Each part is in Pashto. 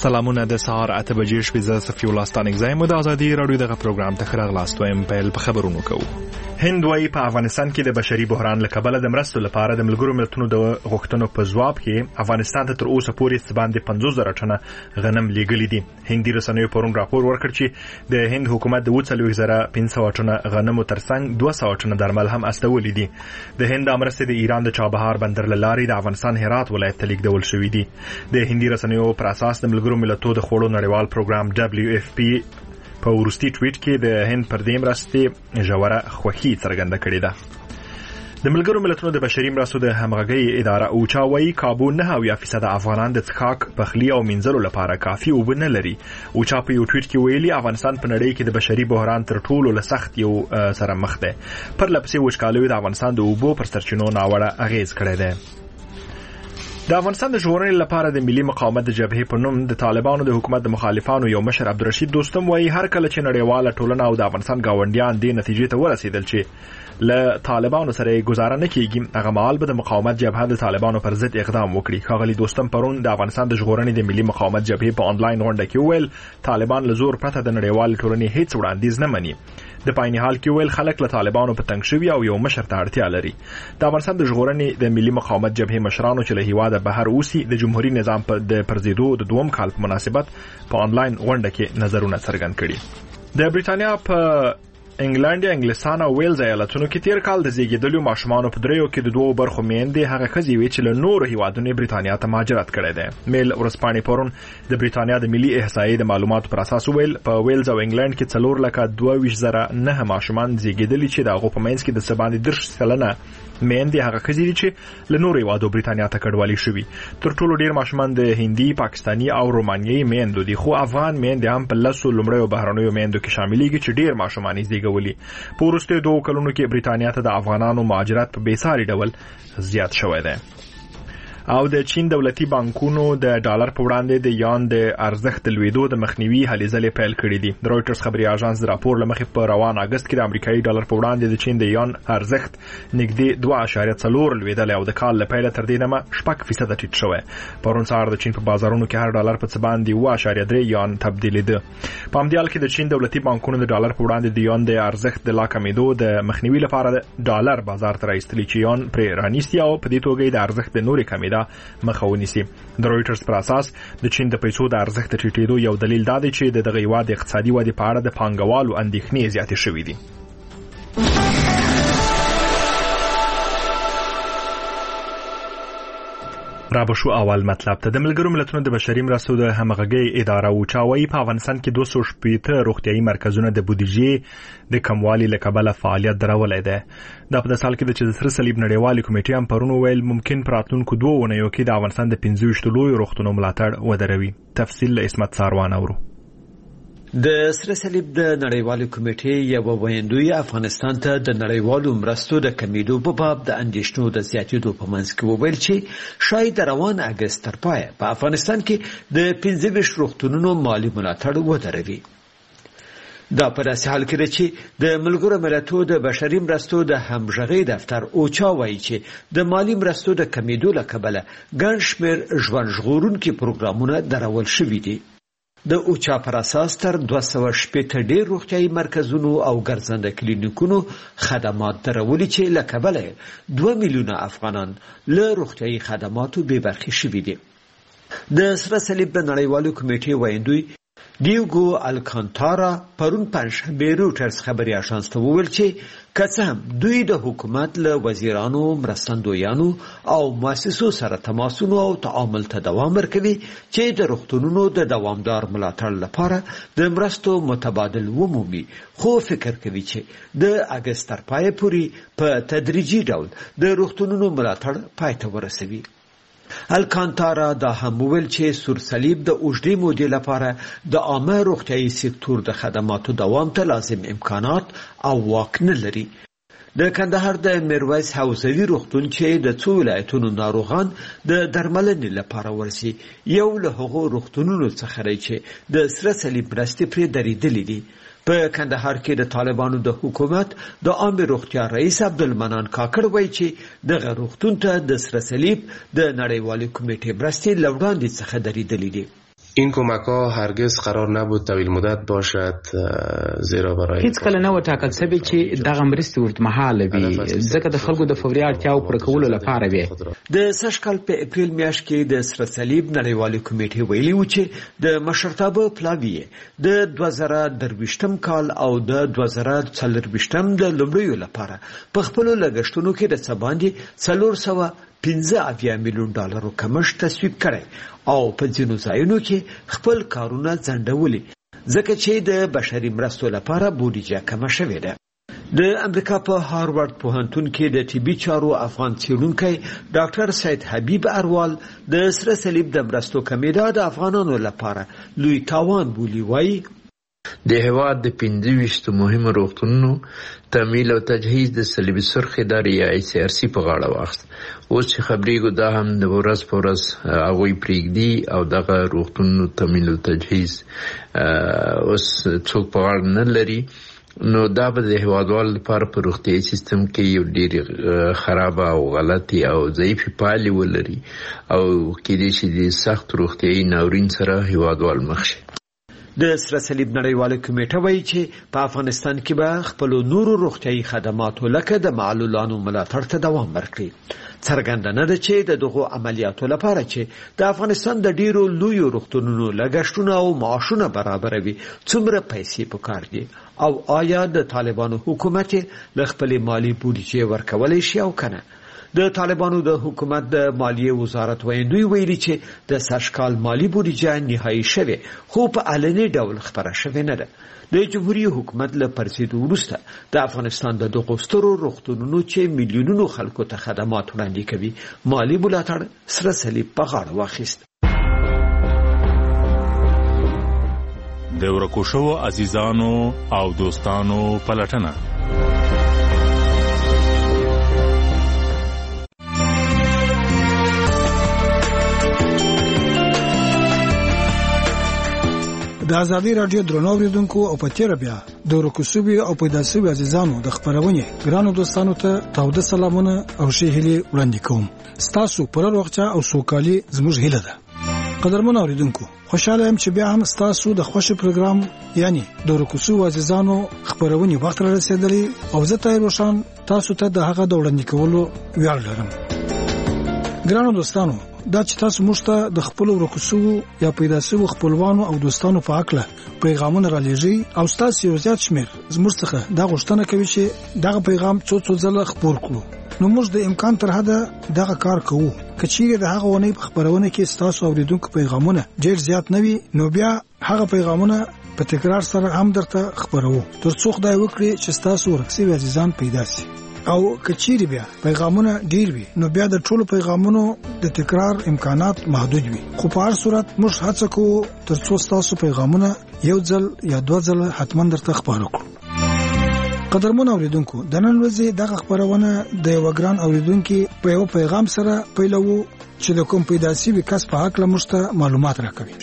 سلامونه د سهار 8 بجې شپې ز صفي الله ستانګ زایم د ازادي رادیو دغه پروګرام ته خراغلاست وایم په خبرونو کوو. هند وايي په افغانستان کې د بشري بحران له کبله د مرستو لپاره د ملګرو ملتونو د غوښتنو په ځواب کې افغانستان ته تر اوسه پورې باندې 50,000 ټنه غنم لیږلي دي. هندي رسنیو پرون راپور ورکړ چې د هند حکومت د 40,500 ټنه غنمو ترڅنګ 200 ټنه درمل هم استولي دي. د هند امرسته د ایران د چابهار بندر لارې د افغانستان هرات ولایت ته لیږدول شوې دي. د هندي رسنیو پر اساس د ملګرو ملتونو د خوړو نړیوال پروګرام WFP په ورستي ټویټ کې د هند پر دې مرستې ژوره خوښي څرګنده کړې ده. د ملګرو ملتونو د بشري مرستو د همغږۍ اداره اوچا وايي کابو 9% افغانان د څښاک پخلی او مینځلو لپاره کافي اوبه نه لري. اوچا په یو ټویټ کې ویلي افغانستان په نړۍ کې د بشري بحران تر ټولو له سخت یو سره مخ دی. پر لپسې وچکالۍ د افغانستان د اوبو پر سرچینو ناوړه اغیز کړی دی. د افغانستان د ژغورنې لپاره د ملي مقاومت د جبهې په نوم د طالبانو د حکومت د مخالفانو یو مشر عبدالرشید دوستم وايي هر کله چې نړیواله ټولنه او د افغانستان گاونډیان دې نتیجې ته ورسېدل چې له طالبانو سره گزاره نه کیږي هغه مهال به د مقاومت جبهه د طالبانو پر ضد اقدام وکړي. ښاغلي دوستم پرون د افغانستان د ژغورنې د ملي مقاومت جبهې په آنلاین غونډه کې وویل طالبان له زور پرته د نړیوالې ټولنې هیڅ وړاندیز نه مني. د پایني حال کې ویل خلک له طالبانو په تنګ شوي او یو مشر ته اړتیا لري. د افغانستان د ژغورنې د ملي مقاومت جبهې مشرانو چې له هیواده بهر اوسي د جمهوریت نظام د پرځېدو د دوم کال په مناسبت په آنلاین غونډه کې نظرونه څرګند کړي. د بریټانیا په انګلند، انګلستان او ویلز ایالتونو کې تیر کال د زیږیدلو ماشومانو په دریو کې د دوه برخو میندې هغه ښځې وې چې له نورو هیوادونو برېټانیا ته مهاجرت کړی دی. میل ورځپاڼې پرون د برېټانیا د ملي احصایې د معلوماتو پر اساس ویل په ویلز او انګلند کې 4,22,009 ماشومان زیږیدلي چې د هغو په منځ کې د څه باندې 10% میندې هغه ښځې دي چې له نورو هیوادو برېټانیا ته کډوالي شوي. تر ټولو ډیر ماشومان د هندي، پاکستاني او رومانیایي میندو دي خو افغان میندې هم په 10 لومړیو بهرنیو میندو کې شاملېږي چې ډیر ماشومان یې زیږولي. په وروستیو 2 کلونو کې برېټانیا ته د افغانانو مهاجرت په بېساري ډول زیات شوی دی. او د چین دولتي بانکونو د ډالر په وړاندې د یان د ارزښت د لوېدو د مخنیوي هلې ځلې پیل کړې دي. د رویټرز خبري اژانس د راپور له مخې په روان اگست کې د امریکایي ډالر په وړاندې د چین د یان ارزښت نږدې 2.4 لوېدلی او د کال له پیله تر دې دمه 6% ټیټ شوی. پرون سهار د چین په بازارونو کې هر ډالر په څه باندې 2.3 یان تبدیلېده. په همدې حال کې د چین دولتي بانکونو د ډالر په وړاندې د یان د ارزښت د لا کمېدو د مخنیوي لپاره ډالر بازار ته راایستلي چې یان پرې رانیسي او په دې توګه د ارزښت د نورې کمېدا مخه ونیسي. د رویټرز پر اساس د چین د پیسو د ارزښت ټیټېدو یو دلیل دا دی چې دغه هیواد د اقتصادي ودې په اړه د پانګوالو اندېښنې زیاتې شوې دي. رابشو اول مطلب ته د ملګرو ملتونو د بشري مرستو د همغږۍ اداره اوچا وايي په افغانستان کې 260 روغتیايي مرکزونه د بودیجې د کموالي له کبله فعالیت درولای دی. دا په داسې حال کې چې د سره صلیب نړیوالې کمیټې هم پرون ویل ممکن په راتلونکو 2 اونیو کې د افغانستان د 25 لویو روغتونونو ملاتړ ودروي. تفصیل له اسمت ساروان اورو. د سره صلیب د نړیوالې کمیټې یو ویندوی افغانستان ته د نړیوالو مرستو د کمیدو په باب د اندېښنو د زیاتېدو په منځ کې وویل چې شاید روان اگست تر پایه په افغانستان کې د 25 روغتونونو مالی ملاتړ ودروي. دا په داسې حال کې چې د ملګرو ملتونو د بشري مرستو د همغږۍ دفتر اوچا وایي چې د مالی مرستو د کمیدو له کبله ګڼ شمېر ژوند ژغورونکي پروګرامونه درول شوي دي. د اوچا پر اساس تر 260 ډیر روغتیايي مرکزونو او ګرځنده کلینیکونو خدمات درولي چې له کبله 2 میلیونه افغانان له روغتیايي خدماتو بې برخې شوي دي. د سره صلیب د نړیوالو کمیټې ویندوی دیوګو الکانتارا پرون پنځشنبه رویټرز خبري اژانس ته وویل چې که څه هم دوی د حکومت له وزیرانو، مرستندویانو او مؤسسو سره تماسونو او تعامل ته دوام ورکوي چې د روغتونونو د دوامدار ملاتړ لپاره د مرستو متبادل ومومي، خو فکر کوي چې د اگست تر پایه پورې په تدریجي ډول د روغتونونو ملاتړ پای ته ورسوي. الکانتارا دا هم ویل چې سور صلیب د اوږدې مودې لپاره د عامه روغتیايي سکتور د خدماتو دوام ته لازم امکانات او واک نه لري. د کندهار د میرویس حوزوي روغتون چې د 2 ولایتونو ناروغان د درملنې لپاره ورسي یو له هغو روغتونونو څخه دی چې د سره صلیب مرستې پرې درېدلې دي. په کندهار کې د طالبانو د حکومت د عامه روغتیا رئیس عبدالمنان کاکړ وایي چې دغه روغتون ته د سره صلیب د نړیوالې کمیټې مرستې له وړاندې څخه درېدلې دي. این کمک ها هرگز قرار نبود طویل مدت باشد، زیرا برای هیڅ کله نه و ټاکل شوی چې دغه مرستې اوږدمهاله وي، ځکه د خلکو د فوري اړتیاو پوره کولو لپاره وي. د سږ کال په اپریل میاشت کې د سره صلیب نړیوالې کمیټې ویلي و چې د مشرتابه پلاوی د 2023 کال او د 2024 د لومړیو لپاره په خپل لګښتونو کې د څه باندې 415 میلیون ډالرو کمښت تصویب کړی او په ځینو ځایونو کې خپل کارونه ځنډولي، ځکه چې د بشري مرستو لپاره بودیجه کمه شوې ده. د امریکا په هاروارد پوهنتون کې د طبي چارو افغان څېړونکی ډاکټر سید حبیب اروال د سره صلیب د مرستو کمیدا د افغانانو لپاره لوی تاوان بولي. وایي د هیواد د 25 مهمو روغتونونو تمویل او تجهیز د صلیبي سرخ ادارې یا ICRC په غاړه واخیست. اوس چې خبرېږو دا هم د ورځ په ورځ هغوی پرېږدي او دغه روغتونونو تمویل او تجهیز اوس څوک په غاړه نه لري، نو دا به د هیوادوالو لپاره په روغتیایي سیستم کې یو ډېرې خرابه او غلطي او ضعیفې پایلې ولري او کېدای شي د سخت روغتیایي ناورین سره هیوادوال مخ شي. د سره صلیب نړیواله کمیټه وایي چې په افغانستان کې به خپل نورو روغتیایي خدماتو لکه د معلولانو ملاتړ ته دوام ورکړي. څرګنده نه ده چې د دغو عملیاتو لپاره چې د افغانستان د ډیرو لویو روغتونونو لګښتونه او معاشونه برابروي څومره پیسې پکار دي او آیا د طالبانو حکومت له خپلې مالی بودیجې ورکولی شي او کنه. د طالبانو د حکومت د مالیې وزارت ویندوی ویلي چې د سږ کال مالی بودیجه نهایی شوې خو په علني ډول خبره شوې نه ده. د جمهوریت حکومت له پرځېدو وروسته د افغانستان د دغو سترو روغتونونو چې میلیونونو خلکو ته خدمات وړاندې کوي مالی ملاتړ سره صلیب په غاړه واخیست. د ورکو شوو عزیزانو او دوستانو پلټنه. د ازادي رادیو درنو اوریدونکو او په تیر بیا د ورکوسوبي او پیداسوبي عزیزانو د خبرونه ګرانو دوستانو ته تاوده سلامونه او ښه هیلې وړاندې کوم. ستاسو پر وروغچا او سوکالي زموږ هیله ده. قدرمن اوریدونکو، خوشاله یم چې بیا هم ستاسو د خوښ پروګرام یعنی د ورکوسوبي عزیزانو خبرونه وخت را رسیدلی او زه ته روشن تاسو ته د هغه د وړاندې کولو ویاړ لرم. ګرانو دوستانو، دا چې تاسو موږ ته د خپل ورکوسو یا پیدا شوو خپلوانو او دوستانو په اړه پیغامونه را لېږئ او تاسو یو زیات شمیر زموږ څخه دا غوښتنه کوي چې دغه پیغام څو ځله خپور کړو. نو موږ د امکان تر حده دغه کار کوو. کچېره د هغه ونې په خبرونه کې تاسو اوریدونکو پیغامونه ډېر زیات نه وي، نو بیا هغه پیغامونه په تکرار سره هم درته خبرو ترڅو خدای وکړي چې تاسو ورکسي عزیزان پیدا شي. او کچېری بیا پیغامونه ډیر وي، نو بیا د ټولو پیغامونو د تکرار امکانات محدود وي. خو په هر صورت موږ هڅه کوو ترڅو تاسو پیغامونه یو ځل یا دوه ځله حتما درته خبرو کړو. قدرمن اوریدونکو، د نن ورځې دغه خبرونه د یو ګران اوریدونکو په یو پیغام سره پیلوو چې د کوم پیداسي وکاس په حق له مشته معلومات راکوي.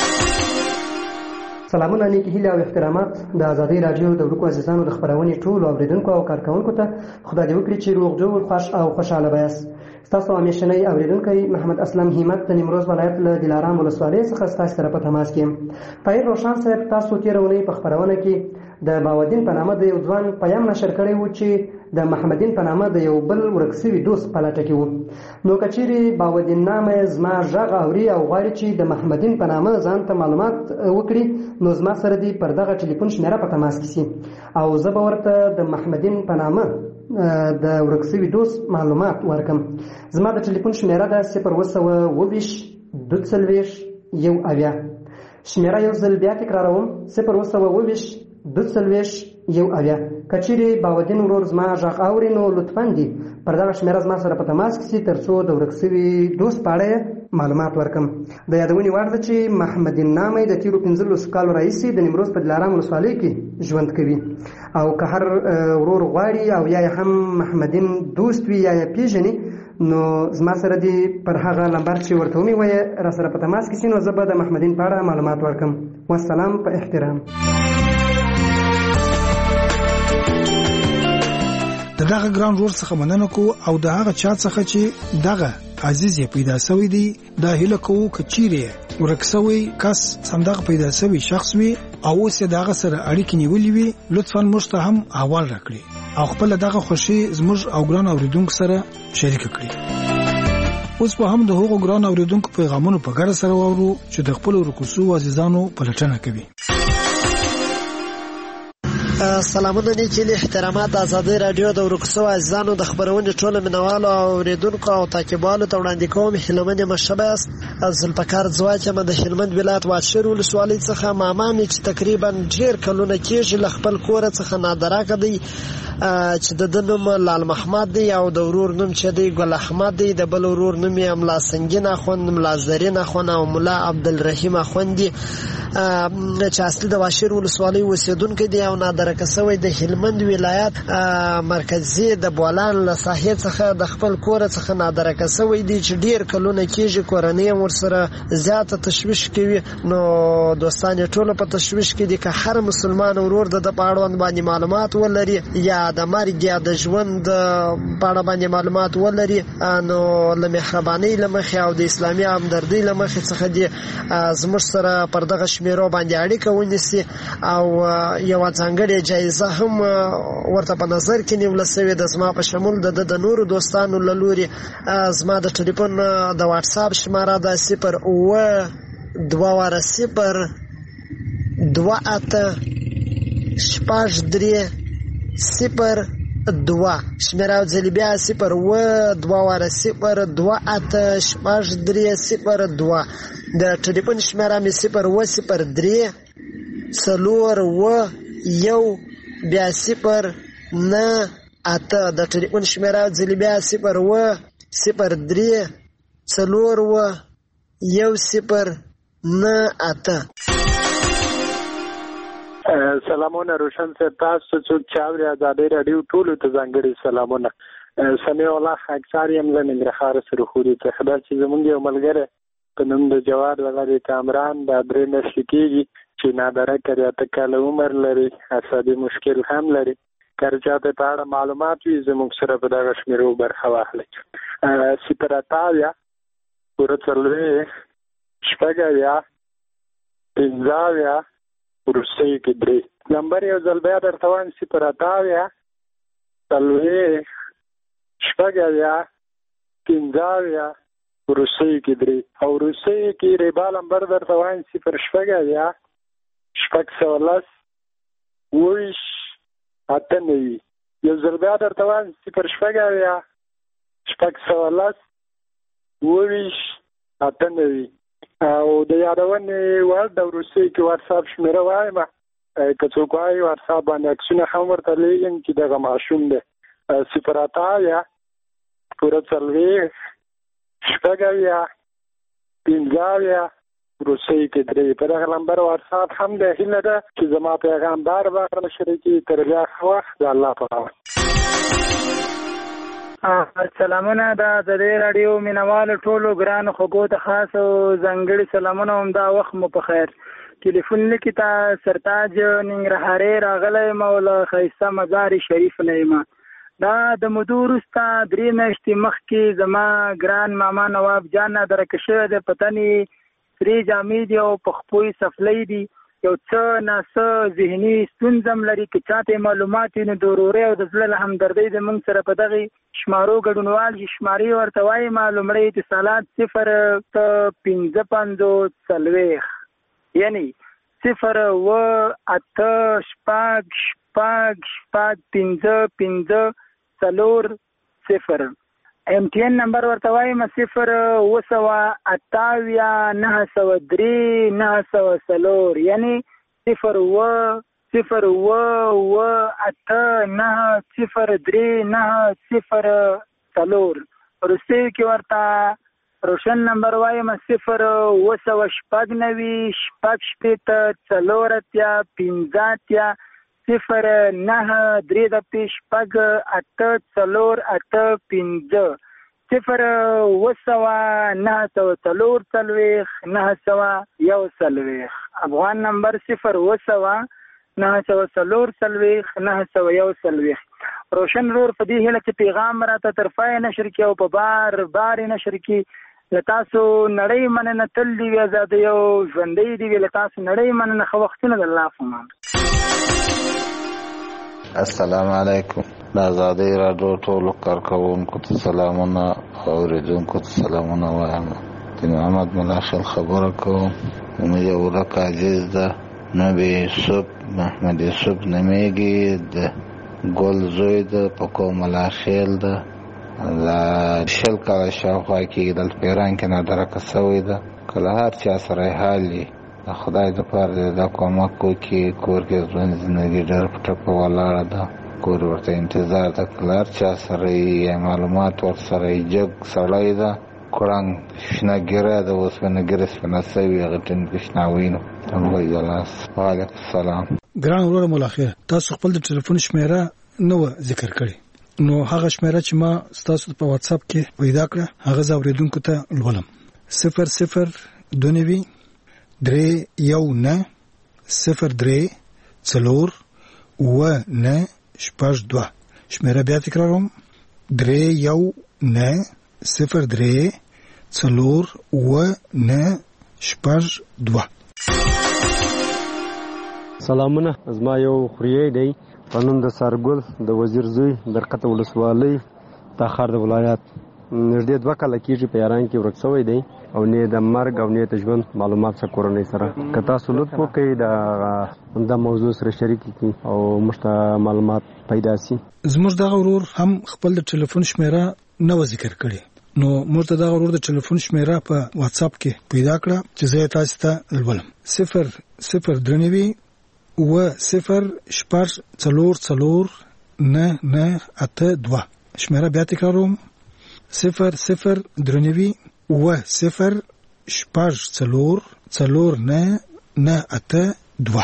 سلامونه، نیکی هیله او احترامات د ازادي رادیو د ورکو عزیزانو د خبرونې ټول اوریدونکو او کارکونکو ته خدای دې وکړي چې روغ جوړ خوش او خوشاله وایاست. تاسو همیشنی اوریدونکي محمد اسلم همت د نیمروز ولایت له دلارام ولسوالۍ څخه تاسو سره په تماس کې. طاهر روشن صاحب تاسو تیرونی په خبرونه کې د باودین په نامه د یو ځوان پیغام نشر کړی و چې د محمدین په نامه د یو بل ورکسوي دوست په لټه کې و. نو کچېری باودین نامه زما ژغ اوري او غواړي چې د محمدین په نامه ځان ته معلومات وکړي، نو زما سره دی پر دغه ټلیفون شمیره په تماس کې سي او زه به ورته د محمدین په نامه د ورکسوي دوست معلومات ورکم. زما د ټلیفون شمیره ده 020 22 1 شمیره یو ځل بیا تکراروم 020 22 1 کچېری باودین ورور زما ژغ اوري نو لطفاً دی پر دغه شمیره زما سره په تماس کې سي ترڅو د ورکسوي دوست په اړه معلومات ورکم. د یادونې وړ ده چې محمدین نامه د تیرو 15 کالو راهیسې د نیمروز په دلارام ولسوالۍ کې ژوند کوي او که هر ورور غواړي او یا هم محمدین دوست وي یا پیژني، نو زما سره دی پر هغه نمبر چې ورته ومي وایي را سره په تماس کې سي، نو زه به د محمدین په اړه معلومات ورکم. والسلام په احترام. دغه ګران ورور څخه مننه کو او دغه چا څخه چې دغه عزیز یې پیدا شوی دی دا هیله کوو کچيره ورکسوي کس صندوق پیدا شوی شخص وي او اوس دغه سره اړیکې نیولې وي لطفاً موږ ته هم احوال راکړي او خپل دغه خوشي زموږ او ګران اوریدونکو سره شریک کړئ. اوس په هم د هغو ګران اوریدونکو پیغامونو په ګډه سره وورو چې د خپل رکوسو عزیزانو پلټنه کوي. سلامونه نیکیلی احترامات آزادی رادیو د ورکسو عزیزانو د خبرونې ټوله مینوالو او اوریدونکو او تعقیبوالو ته وړاندې کوم هیلمن مشبه است از ذوالفقار ځواک یم د هلمند ولایت واشیر ولسوالۍ څخه ماما مې چې تقریبا ډېر کلونه کېږي له خپل کوره څخه نادراکه دی چې د نوم لال محمد دی او د ورور نوم چې دی ګل احمد دی د بل ورور نوم یې ملا سنگین اخوند ملا زرین اخوند او ملا عبدالرحیم اخوند دی چې اصلي د واشیر ولسوالۍ اوسیدونکی دی او نادرکه شوی د هلمند ولایت مرکزي د بولان له ساحې څخه د خپل کور څخه نادرکه شوی دی چې ډیر کلونه کېږي کورنۍ ورسره زیاته تشویش کوي. نو دوستان ټول په تشویش کې دي که هر مسلمان ورور د پاړوند باندې معلومات ولري یا د مرګ یا د ژوند په اړه باندې معلومات ولري نو له مهربانۍ له مخې او د اسلامي همدردۍ له مخې څخه دي زموږ سره پر دغه شمیرو باندې اړیکه ونیسي او یو ځانګړې جایزه هم ورته په نظر کې نیول شوې ده زما په شمول د نورو دوستانو له لوري. زما د ټلیفون د واتس اپ شماره ده 022 شمیره ځلې بیا 022 د ټلیفون شمیره مې 003 بیا 098 د ټلیفون شمیره ځلې بیا 003 سلامونه روشن صاحب تاسو څوک چاوري آزادی رادیو ټول ته ځانګړي سلامونه. سمع الله اکثر یم له ننګرهار سره خوري ته خبر چې زمونږ یو ملګری په نوم د جواد ولادي کامران د درې نسل کېږي چې نادره کړی ته کال عمر لري اعصابي مشکل هم لري کرچاته په اړه معلومات وي زموږ سره په دغه شمیرو برخه واخلي. سپراتاویا ورڅلوي شپږاویا پنځاویا روسي کې درې نمبر یو ځل بیا درته وایم 0 تلوي شپږاویا پنځاویا روسي کې درې او روسي کې ریبا نمبر درته وایم 0 شپږاویا شپږ ویش اتنوي یو ځل بیا درته وایم 0 شپږاویا شپږ ویش اتنوي او د یادونې وړ د روسي کې واتساپ شمیره وایم که څوک وایي واتساپ باندې عکسونه هم ورته لیږم چې دغه ماشوم دی 0 شپږاویا پنځاویا روسي کې درې په دغه نمبر واتساپ هم دی. هیله ده چې زما پیغام بار شریکي تر بیا ښه وخت د الله په امان. سلامونه د آزادی رادیو مینوالو ټولو ګرانو خوږو ته خاص او ځانګړي سلامونه هم دا وخت مو په خیر. ټلیفون لیکي ته سرتاج ننګرهاري راغلی یم او له ښایسته مزار شریف نه یم. دا د مودو وروسته 3 میاشتې مخکې زما ګران ماما نواب جان نادرکه شوی دی په تنې سرې جامې دي او په خپو یې سفلۍ دي یو څه ناڅه ذهني ستونزه هم لري که چاته معلومات وي نو د ورورۍ او د زړه له همدردۍ د موږ سره په دغې شمارو ګډونوال چې شمارې ورته وایم لومړی اتصالات 05540 یعنی 0 MTN نمبر ورته وایم 0283903 یعنی 028903903 روسي کې ورته روشن نمبر وایم 08944 افغان نمبر 0 944 روشن رور په دې هله چې پیغام راته طرفای نشر کې او په بار نشر کې لتاسو نړۍ مننه تل دی آزاد یو ژوندۍ دی لتاسو نړۍ مننه خو وختونه د الله فمان. السلام علیکم. د آزادۍ راډیو ټولو کارکوونکو ته سلامونه او اوریدونکو ته سلامونه وایم. د محمد ملاشل خبره کوم. یو ورک عزیز ده نبی یوسف محمد یوسف نمیږي د ګل زوی ده په کوم ملاشل ده د شل کاله شاوخوا کې دلته په ایران کې نادرکه سوی ده. کله هر چا سره حال وي د خدای دپاره دا کومک وکړي. کور کې ژوند زندګي ډېر په ټپه ولاړه ده. کور ورته انتظار ده. کله هر چا سره یې معلومات ورسره یې جګ سړی ده. کړنګ شنه ګیره ده. اوسپنه ګیره سپنه سوي هغه ټینګ شناوي نو وعلیکم السلام. ګران وروره ملاخیر تاسو خپل د ټلیفون شمیره نو ذکر کړی نو هغه شمیره چې ما تاسو په واتس اپ کې پیدا کړه هغه زاوریدونکو ته لولم 0029 319 03 څلور و نه شپږ دوه. شمیره بیا تکراروم 319 03 څلور و نه شپږ دوه. سلامونه. زما یو خوریی دی په نوم د سارګل د وزیر زوی برکت ولسوالۍ تاخار د ولایت. نږدې 2 کاله کېږي په ایران کې ورک شوی دی او نه د مرګ او نه د ژوند معلومات څخه کورنۍ سره که تاسو لطف وکړئ د موضوع سره شریک کړئ او موږ ته معلومات پیدا شي. زموږ دغه ورور هم خپل د ټلیفون شمیره نو ذکر کړي نو موږ ته دغه ورور د ټلیفون شمیره په واتس اپ کې پیدا کړه چې زه تاسو ته لولم 0039 و 0 څلور څلور نه نه اته دوه. شمیره بیا تکراروم 0039 و 0 څلور څلور نه نه اته دوه.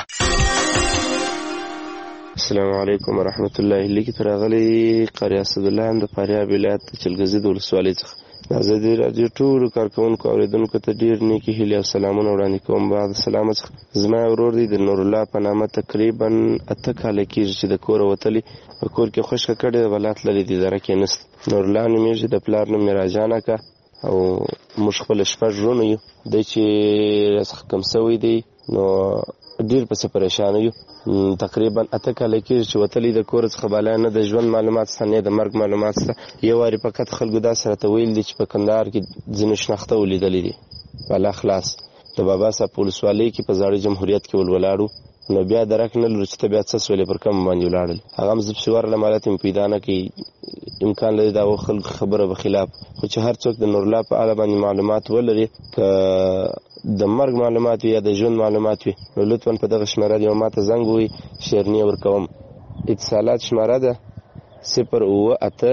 السلام علیکم ورحمت الله. لیکي ترغلی قاری اسد الله د فاریاب ولایت چلګزي د ولسوالۍ څخه د آزادۍ راډیو ټولو کارکوونکو اوریدونکو ته ډیر نیکی هیلې او سلامونه وړاندې کوم. بعد سلام څخه زما ورور دی د نور الله په نامه تقریبا 8 کاله کېږي چې د کور وتلی په کور کې خوشکه کړي ولات لري د اداره کې نست. نور الله نومېږي د پلار نوم راجانه کا او موږ خپل شپږ ورونه یو د چې رسخ کم سوی دی نو ډیر په پریشان یو. تقریبا 8 کاله کېږي چې وتلی د کور څخه بالا نه د ژوند معلومات څخه نه د مرګ معلومات څخه. یو واری فقط خلکو دا سره ته ویل دي چې په کندهار کې ځینې شناخته ولیدلې دي بالا خلاص د بابا صاحب ولسوالۍ کې په زاړه جمهوریت کې ولولاړو نو بیا درک نه لرو چې ته بیا څه سولې پر کم باندې ولاړل. هغه هم زه پسې ورله مالت مې پیدا نه کوي امکان لري دا خلکو خبره به خلاف خو چې هر څوک د نور الله په اړه باندې معلومات ولري که د مرګ معلومات وي یا د ژوند معلومات وي نو لطفا په دغه شمیره یو ماته زنګ ووهئ شیرنیه ورکوم. اتصالات شمیره ده 0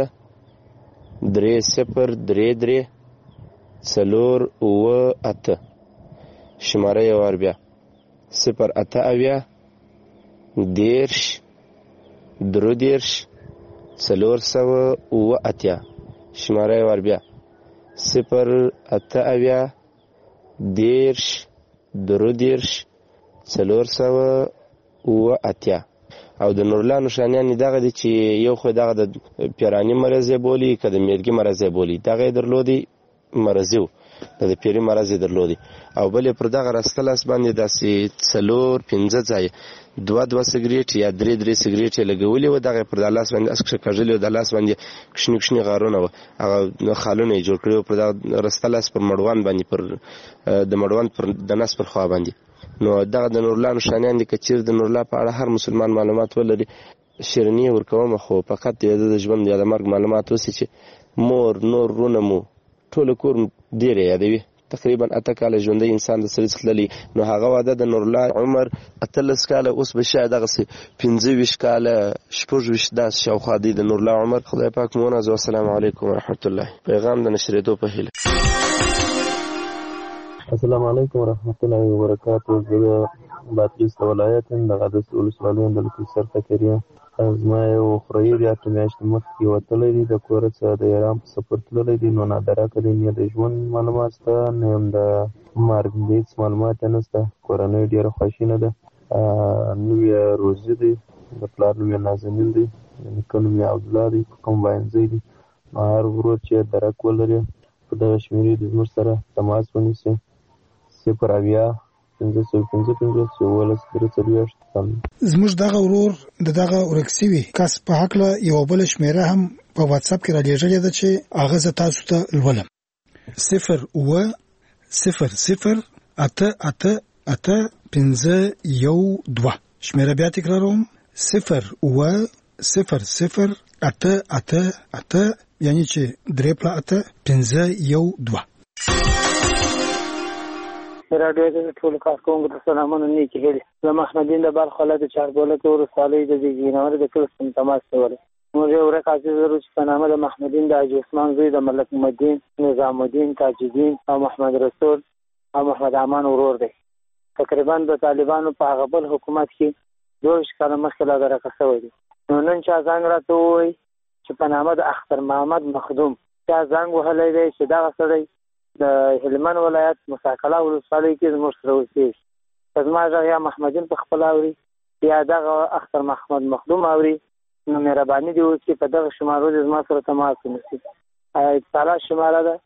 3 څلور اوه اته. شماره یو وار بیا 0 10 13 څلور سوه اوه اتیا. شماره یو وار بیا 0 10 13 څلور سوه اوه اتیا. او د نورلا نشانیان دغه دي چې یو خو دغه د پیرانی مرض بولی که د میرګي مرض بولی دغه درلودي مرضیو د پیری مرض درلودي او بل پر دغه رستلاس باندې داسې څلور 15 ځای 2 سیګریټ یا 3 سیګریټ لګولي و دغه پر د لاس باندې اسکه کړل د لاس باندې کښنی غارونه و هغه خالونه جوړ کړو پر دغه رستلاس پر مړوان باندې پر د مړوان پر د نس پر خوا باندې. نو دغه د نورلا نشانیان دي کچیر د نورلا په اړه هر مسلمان معلومات ولري شیرنی ورکوم خو فقط د ژوند یا د مرګ معلومات وسی چې مور نور رونمو ټول کور ډیر یادوي. تقریبا 8 کاله ژوندۍ انسان د سره تللی نو هغه واده د نورلا عمر 18 کاله اوس به شاید دغه 15 کاله 14 داس شاوخوا دی د نورلا عمر. خدای پاک مو نازو. السلام علیکم ورحمت الله. پیغام د نشریدو په هیله. السلام علیکم ورحمت الله وبرکاته. زه بادغیس ولایت د غدس ولسوالۍ د لکسر فکریا زما یو خوري بیا ته میاشتې مخکې وتلی دی د کور څخه د ایران په سفر تللی دی نو نادرکه دی نه د ژوند معلومات شته نه هم د مرګ هېڅ معلومات یې نشته. کورنۍ ډېره خواشینه ده. نوی روزي دی د پلار نوم یې نازنین دی، د نیکه نوم یې عبدالله دی، په کمباینځی دی. نو هر ورور چې درک ولري په دغه شمېرې د زموږ سره تماس ونیسي 080-555-11-43. زموږ دغه ورور د دغه ورک شوي کس په هکله یوه بله شمېره هم په واتساپ کې رالیږلې ده چې هغه زه تاسو ته لولم. 080-888-512. شمېره بیا تکراروم 080-888 یعنی چې 3+8-512. راډیو د ټولو کارکوونکو ته سلامونه نیکې هیلې. زه محمدین د بلخ ولایت چاربولکې ولسوالۍ د زیږینور د کلي څخه تماس کولی. موږ یو ورک عزیز لرو چې په نامه د محمدین د حاجي عثمان زوی د ملک محمدین، نظام الدین، تاج الدین او محمد رسول او محمد امان ورور دی. تقریبا د طالبانو په هغه بل حکومت کې 22 کاله مخکې لا درکه شوی دی. نو نن چا زنګ راته ووایي چې په نامه د اختر محمد مخدوم چا زنګ وهلی دی چې دغه سړی د هلمند ولایت مساکله ولسوالۍ کې زموږ سره اوسېږي. که زما غږ یا محمدین په خپله اوري یا دغه اختر محمد مخدوم اوري، نو مهرباني دې وکړي په دغه شمارو دې زما سره تماس ونیسي. اتصالات شماره ده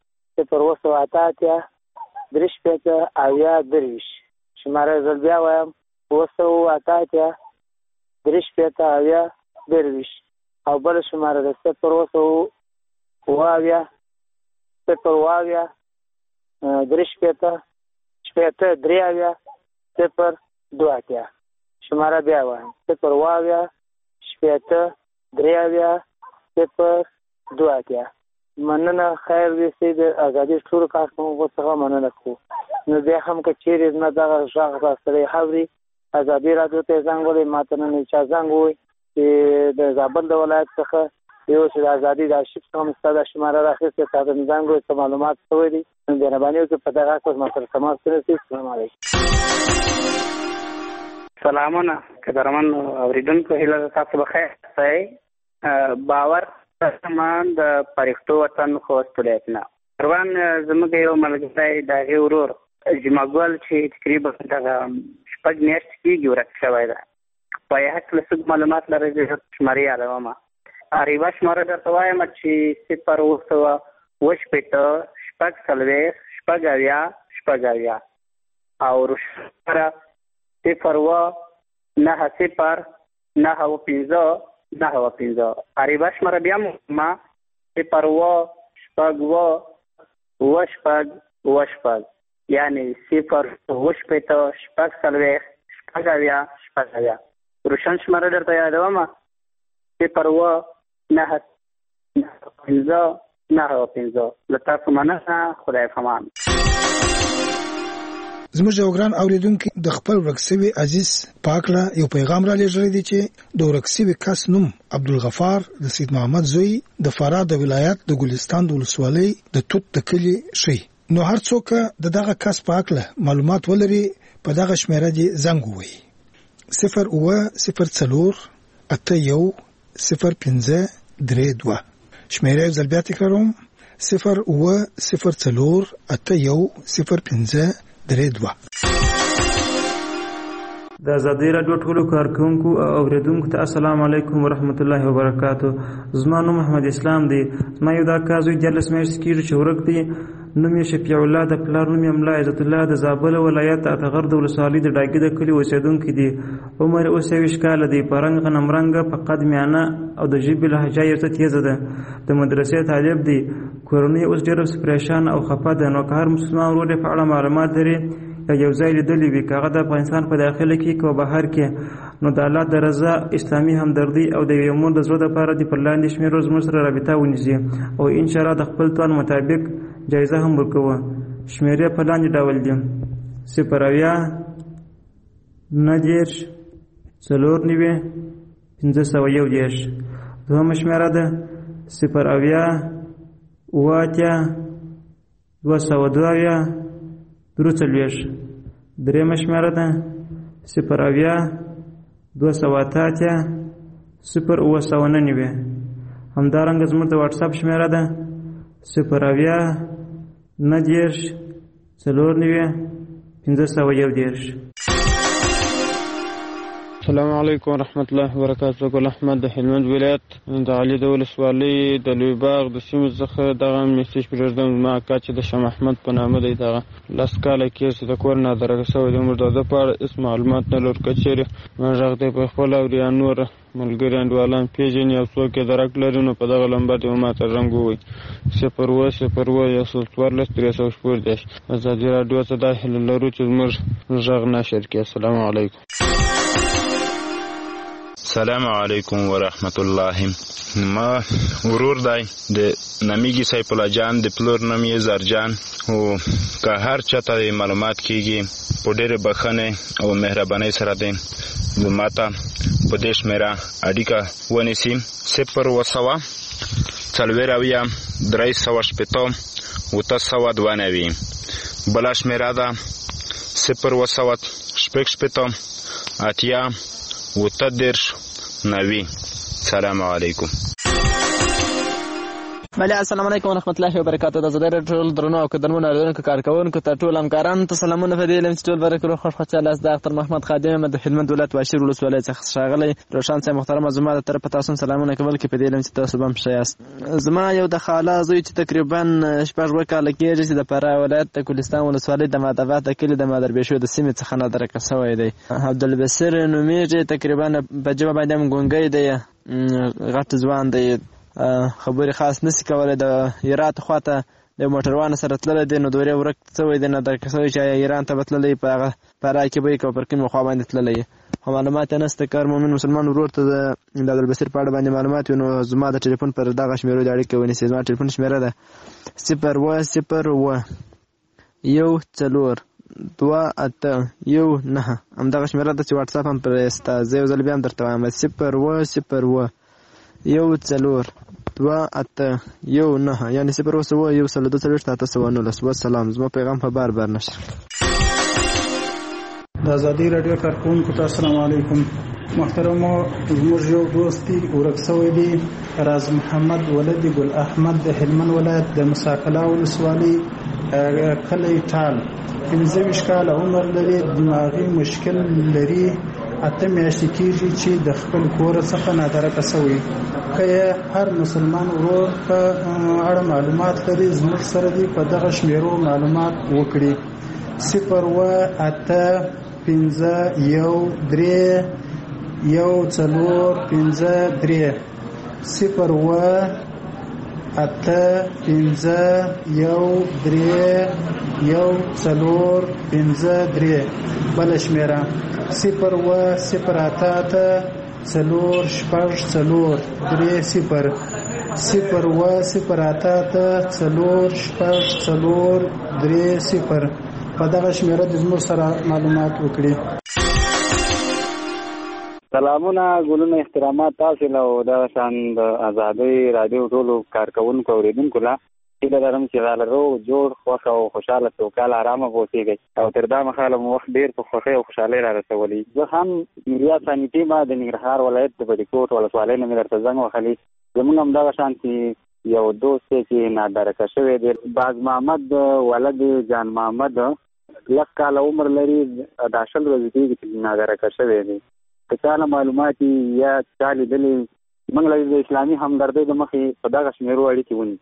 080-350-80-23. شماره یې زه بیا وایم 080-350-80-23. او بله شماره ده 080-350-83. شماره بیا وایم 080-350-83. مننه. خیر دې سي د ازادي ټولو کارکوونکو څخه مننه کوو. نو بیا هم که چیرې نه دغه غږ سره اوري ازادي راډیو ته زنګ ووهئ. ماته نن چا زنګ ووایي چې د زابل د ولایت څخه یو چې د ازادي د آرشیف څخه مو ستا دا شماره راخیستې، تاته مې زنګ ووایي څه معلومات شوی دي. نو مهرباني وکړئ په دغه حق ما سره تماس ونیسئ. السلام علیکم. سلامونه قدرمن اورېدونکو، هیله ده تاسو بخیر اوسئ. باور سامان د پرښتو وطن خوست ولایت نه روان زموږ یو ملګری د هغې ورور جمعګل چې تقریبا دغه 6 میاشتې کېږي ورک شوی ده. په یې هکله څه معلومات لرئ؟ زه شمارې یادومه. یوه شماره درته وایم چې 0-9-6-40-6-40-6 او روشنه 0-9-0-9-15-9-15. عربه شماره بیا ما 0-9-6-8 یعنی 0-9-6-40-6-40. روشن شماره درته یادومه 0-9-15-9-15. له تاسو مننه. خدای پامان. زموږ یو ګران اوریدونکي د خپل ورک شوي عزیز پاکله یو پیغام را لېږلی دی چې د ورک شوي کس نوم عبدالغفار د سید محمد زوی د فراه د ولایت د ګلستان د ولسوالۍ د توت د کلي شي. نو هر څوک د دغه کس پاکله معلومات ولري په دغه شمیره دې زنګ ووهي 0-9-0-81-05-32. شمیره یو ځل بیا تکراروم 0-9-0-81-05-32. د ازادي راډیو ټولو کارکونکو او اوریدونکو ته السلام علیکم ورحمت الله وبرکاتو. زما نوم محمد اسلام دی. زما یو دا کازوی 14 میاشتې کېږي چې ورک دی. نوم یې شفیع الله، د پلار نوم یې ملا عزت الله، د زابل ولایت اتغر د ولسوالۍ د ډاګي د کلي اوسېدونکی دی. عمر یې 29 کاله دی. په رنګ غنم رنګه، په قد میانه او د ژبې لهجه یې څه تیزه ده. د مدرسې طالب دی. کورنۍ اوس ډېره پریشان او خفه ده. نو که هر مسلمان ورور په اړه معلومات لري یا یو ځای لیدلی وي، که هغه د افغانستان په داخله کې که بهر کې، نو د الله د رضا، اسلامي همدردي او د یوې مور د زړه دپاره دې پر لاندې شمېرو زموږ سره رابطه ونیسي او انشاءالله د خپل توان مطابق جایزه هم ورکوه. شمېرې په لاندې ډول دي: 0-9-4-501. دوهمه شمېره ده 0-2-2-43. درېمه شمېره ده 0-2-8-0-9. همدارنګه زموږ د واټساپ شمېره ده 0-9-4-501. السلام علیکم ورحمت الله وبرکاته. ګل احمد د هلمند ولایت د علي د ولسوالۍ د لوی باغ د سیمې څخه دغه میسج پرېږدم. زما اکا چې د شاه محمد په نامه دی، دغه 10 کاله کېږي چې د کور نه درګه شوی دی. موږ د ده په اړه هېڅ معلومات نه لرو. که چېرې ما غږ دی په خپله او یا نور ملګري انډیوالان پېژني او څوک یې درک لري نو په دغه لمبر دې ما ته رنګ ووایي 0100114 ازادي راډیو ته دا هیله لرو چې زموږ غږ نشر کړي. السلام علیکم. السلام علیکم ورحمت الله. ما ورور دی د نامیږي سیف الله جان د پلور نوم یې زرجان او که هر چاته معلومات کیږي په ډېرې بښنې او مهربانۍ سره دی ماته په دې شمېره اړیکه ونیسي 040-380-392. بله شمېره ده 080-80-90. سلام علیکم. بله السلام علیکم ورحمت الله وبرکاته. د زړه ټول درنو او قدرمنو اړیدونکو کارکونکو ته ټول همکارانو ته سلامونه. په دې علم چې ټول برکت خوشاله است. د اختر محمد خادم د هلمند ولایت واشیر ولسوالۍ څخه ښاغلی روشن صاحب محترم زما د طرفه تاسو سلامونه کول کې په دې علم چې تاسو هم ښه یاست. زما یو د خاله زوی چې تقریبا 4 کاله کېږي چې د فراه ولایت د کوهستان ولسوالۍ د مادبات د کلي د مادربېشو د سیمې څخه نه درکه شوی دی. عبدالبصیر نومیږي، تقریبا په ژبه باندې هم ګونګی دی، غټ ځوان دی، خبرې خاص نسی کولای. د هرات خواته د موټروان سره تللی دی نو دورې ورک شوی دی، نه درک شوی چې ایران ته به تللی په هغه فراه کې به یې که پر کومې خوا باندې تللی خو معلومات یې نشته. که هر مؤمن مسلمان ورور ته د عبدالبصیر په اړه باندې معلومات وي نو زما د ټلیفون پر دغه شمېرو د اړیکې ونیسئ. زما ټلیفون شمېره ده 010128119. همدغه شمېره ده چې واټساپ هم پرې سته. زه یو ځل بیا هم درته وایم 010128119 یعنې 0101219. وسلام. زما پیغام په بار نشر. د ازادي راډیو کارکونکو ته السلام علیکم. محترمو، زموږ یو دوست دی ورک شوی دی، راز محمد ولدي ګل احمد د هلمند ولایت د مساکلا ولسوالۍ کلی ټال. 15 کاله عمر لري، دماغي مشکل لري، 8 میاشتې کېږي چې د خپل کور څخه نادرکه شوی. که هر مسلمان ورور په اړه معلومات لري زموږ سره دی په دغه شمیرو معلومات وکړي. 01853 01853 بل شمیره 0185430 په دغه شمیره د زموږ سره معلومات وکړي. سلامونه، ګلونه، احترامات تاسو له او د شان د ازادي رادیو ټولو کارکونکو اوریدونکو له هیله لرم چې غالرو جوړ خوښ او خوشاله سوکاله آرامه اوسئ او تر دا مخاله مو وخت ډیر په خوښۍ او خوشحالۍ را رسولي. زه هم میریا ثانیتي ما د ننګرهار ولایت د بډیکوټ ولسوالۍ نه مې درته زنګ وهلی. زموږ همدغه شانتي یو دوست چې نادرکه شوی دی، باز محمد ولد جان محمد، 10 کاله عمر لري، د 10 ورځې کېږي چې نادرکه شوی دی. که چا نه معلومات یا چا لیدلي موږ له د اسلامي همدردۍ د مخې په دغه شمېرو اړیکې ونیسو.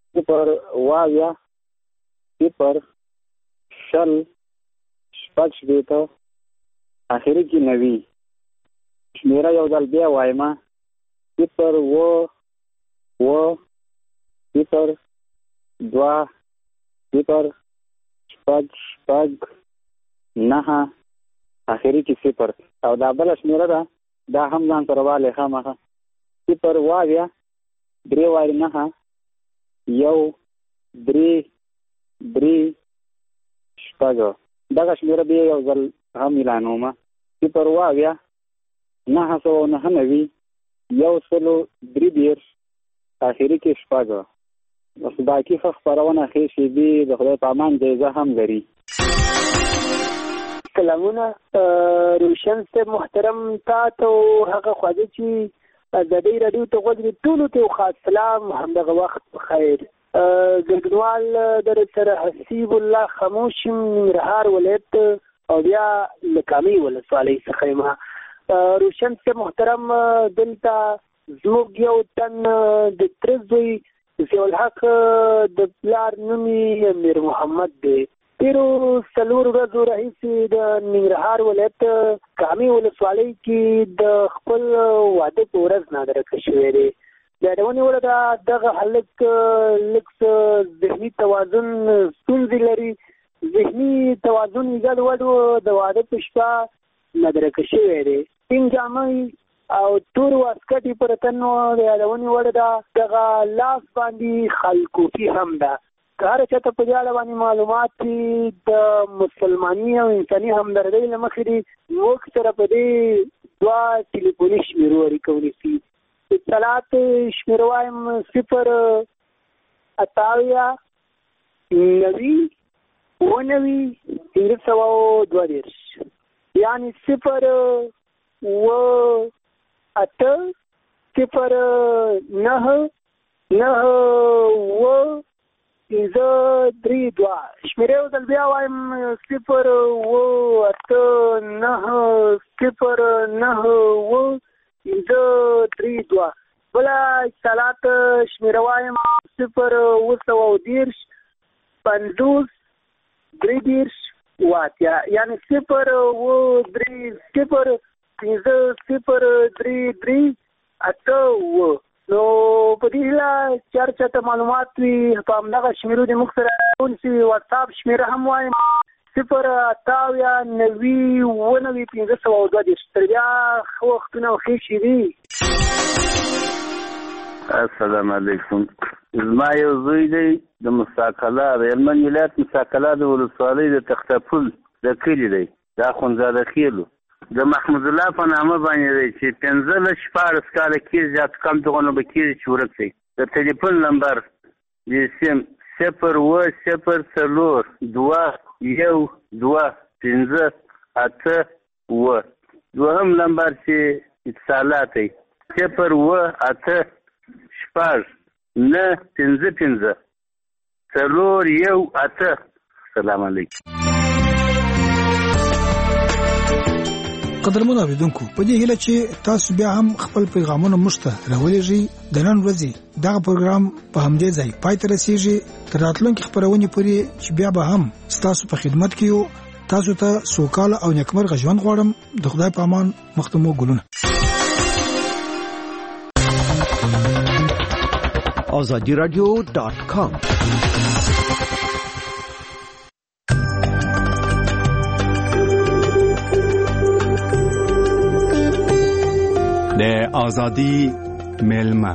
080-060-60 اخري کې 90. شمېره یو ځل بیا وایم 020-060-9 اخري کې 0 او دا بل شمېره ده دا هم ځان سره والی خامخه 0-3-9 1-3-3 دغه شمېره بیا یو ځل هم اعلانومه 0-999 1-3 اخري کې 6. بس باقي خبرونه ښې شېبې د خدای په امان جایزه هم لري. سلامونه روشن صاحب محترم، تا ته هغه خواږه چې ازادي راډیو ته غوږ دي ټولو ته خاص سلام، همدغه وخت بخیر. ګډونوال در سره حسیب الله خاموش ننګرهار ولایت او بیا لکامي ولسوالۍ څخه یم. روشن سے محترم دلته زموږ یو تن د تره زوی ضیاءالحق د پلار نوم یې امیر محمد دی. تیرو 4 ورځو راهیسې د ننګرهار ولایت کامې ولسوالۍ کې د خپل واده په ورځ نادرکه شوی دی. د یادونې وړ ده دغه هلک لږ ذهني توازن ستونزې لري. ذهني توازن یې ګډوډ د واده په شپه نادرکه شوی دی. سپین جامې او تور واسکټ پر تن د یادونې وړ ده. دغه لاس باندې خلکوفي هم ده. که هر چاته په دې اړه باندې معلومات د مسلماني او انساني همدردۍ له مخې دي موږ سره په دې 2 ټلیفوني شمیرو اړیکولی شي. اطلاعات شمیر وایم 0 28 90 19 یعنی 0 و 8 0 9 9 و 3 شمیره او دل بیا وایم 0 و 8 9 0 9 و 3 بلا اتصالات شمیره وایم 0 و 10 50 3 واتیا یعنی 0 و 3 0 0 3 8 و نو په دې لا چرچته معلومات وي په همدغه شمیرو د موږ سره ونسي. واتساپ شمیره هم وایم 0 28 90 19 تر بیا ښه وختونه او ښې شېبې. السلام علیکم. زما یو زوی دی د مستقله د هلمند ولایت مستقله د ولسوالۍ د تختپل د کلي دی. دا اخندزاده خیلو د محمود الله په نامه باندې دی چې 15-14 کاله کېږي زیات کم دغه به کېږي چې ورک دی. د ټلیفون نمبر د سیم 0 و 0 4 2 1 2 5 8 و. دوهم نمبر چې اتصالات دی 0 و 8 شپږ 9 5 5 4 1 8. السلام علیکم. قدرمن اوریدونکو په دې هیله چې تاسو بیا هم خپل پیغامونه مشته راولېږئ. د نن ورځې دغه پروګرام په همدې ځای پای ته رسیږي. تر راتلونکي خبرونې پورې چې بیا به هم ستاسو په خدمت کې یو. تاسو ته سوکاله او نیکمرغه ژوند غواړم. د خدای په امان. مختمو ګلونه. azadiradio.com د ازادي میلمه.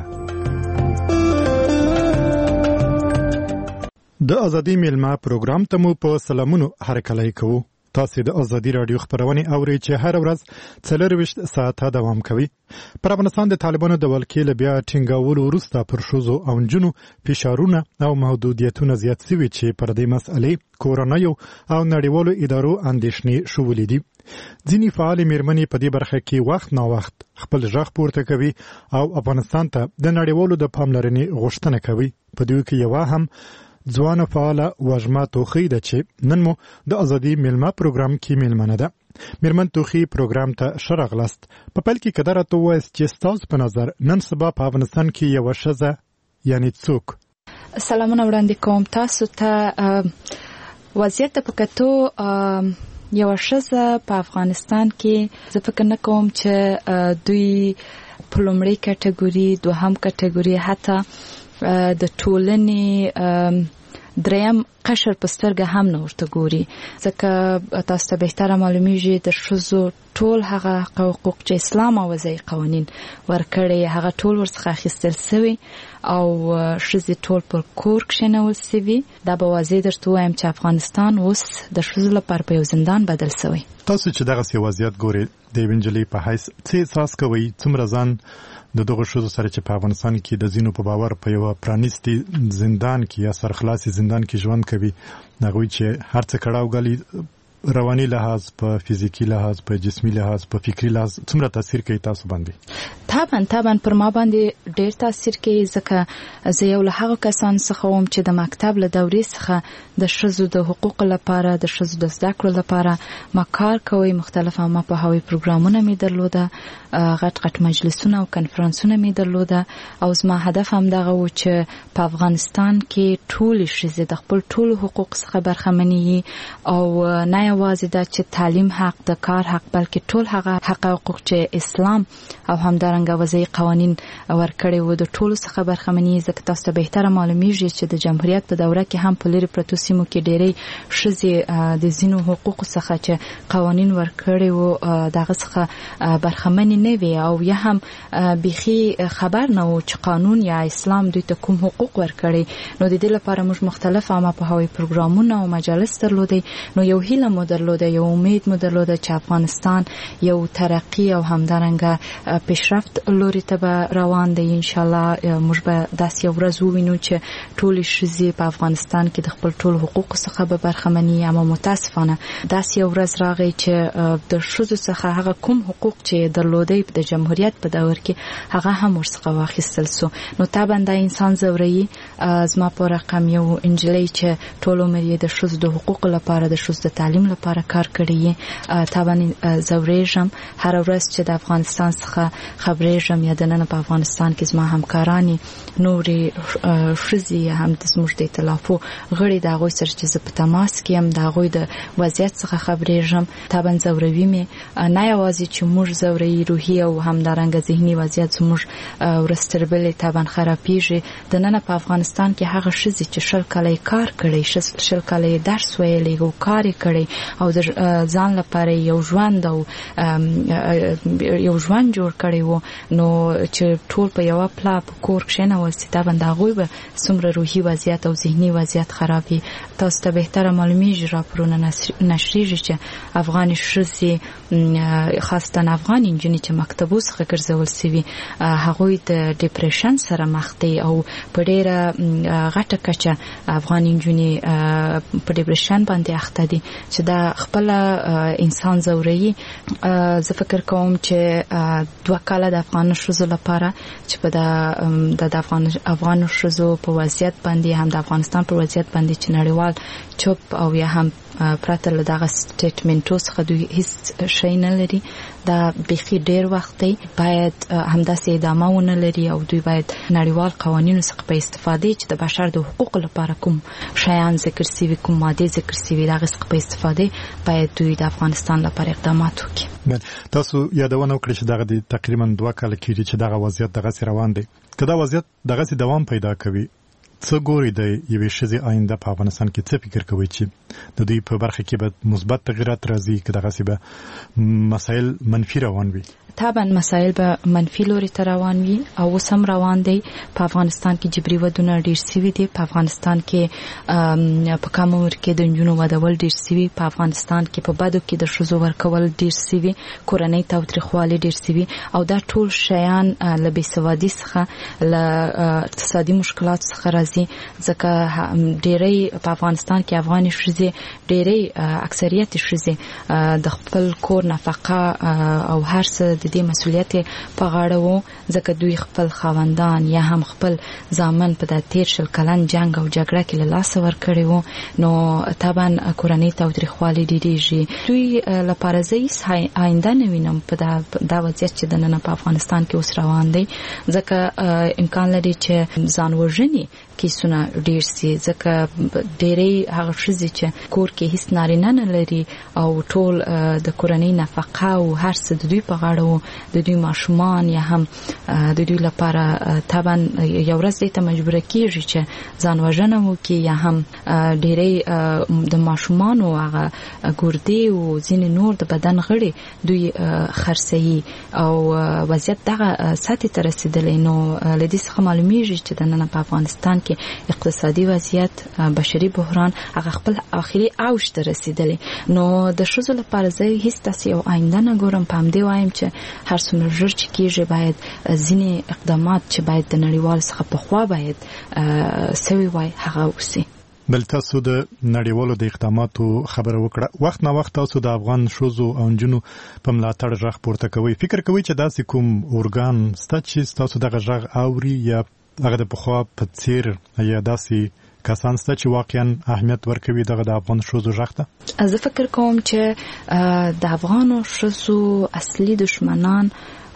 د ازادي میلمه پروګرام ته مو په سلامونو هرکلی کوو. تاسو د ازادي رادیو خبرونه اورئ چې هر ورځ 24 ساعته دوام کوي. پر افغانستان د طالبانو د ولکې له بیا ټینګاولو وروسته پر ښځو او نجونو فشارونه او محدودیتونه زیات شوي چې پر دې مسئلې کورنیو او نړیوالو ادارو اندېښنې شولې دي. ځینې فعال میرمنې په دې برخه کې وخت نا وخت خپل غږ پورته کوي او افغانستان ته د نړیوالو د پاملرنې غوښتنه کوي. په دې کې یو هم ځوانه فعاله وژما توخی ده چې نن مو د ازادي میلمه پروګرام کې میلمنه ده. میرمن توخی پروګرام ته شرغلست. په پل کې قدرت تو وایي چې تاسو په نظر نن سبا په افغانستان کې یو شزه یعنی څوک. سلامونه وړاندې کوم تاسو ته. وضعیت په کتو یو شزه په افغانستان کې زه فکر نه کوم چې دوی په لومړۍ کټګوري دوهم کټګوري حتی د ټولنې دریم قشر په سترګه هم نه ورته ګوري. ځکه تاسو ته بهتره معلومیږي د ښځو ټول هغه حقوق چې اسلام او وضعي قوانین ورکړي هغه ټول ورڅخه اخیستل شوی او ښځې ټول پر کور کښېنول شوي. دا به واضح درته وایم چې افغانستان اوس د ښځو لپاره په یو زندان بدل شوی. تاسو چې دغسې وضعیت ګورئ د یوې نجلۍ په حیث څه احساس کوئ؟ څومره ځان د دغه ښځو سره چې په افغانستان کې د ځینو په باور په یو پرانیستي زندان کې یا سرخلاصي زندان کې ژوند کوي هغوی چې هر څه کړاو ګالي رواني لحاظ په فزیکی لحاظ په جسمي لحاظ په فکری لحاظ څومره تاثیر کوي تاسو باندې؟ طبعا پر ما باندې ډیر تاثیر کوي ځکه زه یو له هغه کسانو څخه وم چې د مکتب له دورې څخه د ښځو د حقوقو لپاره د ښځو د زده کړو لپاره ما کار کوي. مختلف ما په هوی پروګرامونه می درلوده، غټ مجلسونه او کنفرانسونه می درلوده او زما هدف هم دغه و چې په افغانستان کې ټول ښځې د خپل ټول حقوق څخه برخمنې او نه یوازې دا چې تعلیم حق د کار حق بلکې ټول هغه حقوق چې اسلام او همدارنګه وضعي قوانین ورکړي وو د ټولو څخه برخمنې. ځکه تاسو ته بهتره معلومیږي چې د جمهوریت په دوره کې هم په لري پرتو سیمو کې ډېرې ښځې د ځینو حقوقو څخه چې قوانین ورکړي وو دغه څخه برخمنې نه وي او یا هم بيخي خبر نه وو چې قانون یا اسلام دوی ته کوم حقوق ورکړي. نو د دې لپاره موږ مختلف عامه په هوی پروګرامونه او مجالس درلودي. نو یو هیله مو درلوده، یو امید مو درلوده چې افغانستان یو ترقی او همدارنګه پیشرفت لوري ته به روان دی. ان شاء الله موږ به داسې یو ورځ ووینو چې ټول ښځې په افغانستان کې د خپل ټول حقوق څخه به برخمنې. اما متاسفانه داسې یو ورځ راغی چې د ښځو څخه هغه کوم حقوق چې درلودي د جمهوریت په دور کې هغه هم ورڅخه واخیستل سو. نو طبعا د انسان زوري زما په رقم یو انجلۍ چې ټول عمر یې د ښځو د حقوقو لپاره د ښځو د تعلیم لپاره کار کړی. طبعا زوريږم هر ورځ چې د افغانستان څخه خبرېږم یا د نن په افغانستان کې زما همکارانی نوري ښځې هم د زموږ د ائتلافو غړي د هغوی سره چې زه په تماس کې یم د هغوی د وضعیت څخه خبرېږم. طبعا زوروي مې نه یوازې چې موږ زوري روحي او همدارنګه ذهني وضعیت زموږ ورستربلې طبعا خرابېږي. د نن په افغانستان کې هغه ښځې چې 10 کاله کار کړی، 10 کاله درس ویلی او کار کړی او د ځان لپاره یو ژوند او یو ژوند جوړ کړی وو، نو چې ټول په یو پلا په کور کې نه وسی دا بند هغه به څومره روحي وضعیت او ذهني وضعیت خرابي. تاسو ته بهتره معلومیږي راپورونه نشریږي چې افغان ښځې خاصه افغان انجنې چې مکتبو څخه ګرځول سوي هغوی د ډیپریشن سره مخ دي او په ډیره غټه کچه افغان انجنې په ډیپریشن باندې اخته دي چې دا خپل انسان زوري. زه فکر کوم چې 2 کاله د افغان ښځو لپاره چې په د افغان ښځو په وضعیت باندې هم د افغانستان په وضعیت باندې چې نړیوال چوپ او یا هم پرته له دغه سټیټمنټو څخه دوی هیڅ شی نه لري. دا بيخي ډیر وخت دی باید همداسې ادامه ونه لري او دوی باید نړیوال قوانینو څخه په استفاده چې د بشر د حقوقو لپاره کوم شیان ذکر سوي کوم ماده ذکر سوي دغه څخه په استفاده باید دوی د افغانستان لپاره اقدامات وکړي. تاسو یادونه وکړئ چې دغه تقریبا 2 کال کېږي چې دغه وضعیت دغه روان دی. کله وضعیت دغه دوام پیدا کوي څه ګوري د یوې ښځې آینده په افغانستان کې څه فکر کوي چې د دوی په برخه کې به مثبت تغیرات راځي که دغه به مسایل منفي روان وي؟ طبعا مسایل به منفي لوري ته روان وي او اوس هم روان دي. په افغانستان کې جبري ودونه ډیر سوي دي. په افغانستان کې په کم عمر کې د نجونو ودول ډیر سوي. په افغانستان کې په بدو کې د ښځو ورکول ډیر سوي. کورنۍ تاوتریخوالی ډیر سوي او دا ټول شیان له بېسوادي څخه له اقتصادي مشکلات څخه راځي. ځکه ډېری په افغانستان کې افغاني ښځې ډېری اکثریت ښځې د خپل کور نفقه او هر څه د دې مسولیت په غاړه وو ځکه دوی خپل خاوندان یا هم خپل ځامن په د 13 کلن جنگ او جګړه کې له لاسه ورکړي وو. نو طبعا کورنۍ تاوتریخوالی ډېریږي. دوی لپاره زه هیڅ آینده نه وینم په دا وضعیت چې د نن په افغانستان کې اوس روان دی ځکه امکان لري چې ځان وژنې کیسونه ډیر سي ځکه ډېری هغه ښځې چې کور کې هیڅ نارینه نه لري او ټول د کورنۍ نفقه او هر څه د دوی په غاړه وو د دوی ماشومان یا هم د دوی لپاره طبعا یو ورځ دې ته مجبوره کیږي چې ځان وژنه وکړي یا هم ډېری د ماشومانو هغه ګردې او ځینې نور د بدن غړي دوی خرڅوي او وضعیت دغه سطح ته رسیدلی. نو له دې څخه معلومیږي چې د نن په افغانستان کې اقتصادي وضعیت بشري بحران هغه خپل اخري اوج ته رسیدلی. نو د ښځو لپاره زه هیڅ داسې یو آینده نه ګورم. په همدې وایم چې هر څومره ژر چې کېږي باید ځینې اقدامات چې باید د نړیوال څخه پخوا باید سوي وای هغه وسي. بل تاسو د نړیوالو د اقداماتو خبره وکړه. وخت نه وخت تاسو د افغان ښځو او نجونو په ملاتړ غږ پورته کوئ. فکر کوئ چې داسې کوم ارګان سته چې تاسو دغه غږ اوري یا هغه د پخوا په څیر یا داسې کسان سته چې واقعا اهمیت ورکوي دغه د افغان ښځو غږ ته؟ زه فکر کوم چې د افغانو ښځو اصلي دشمنان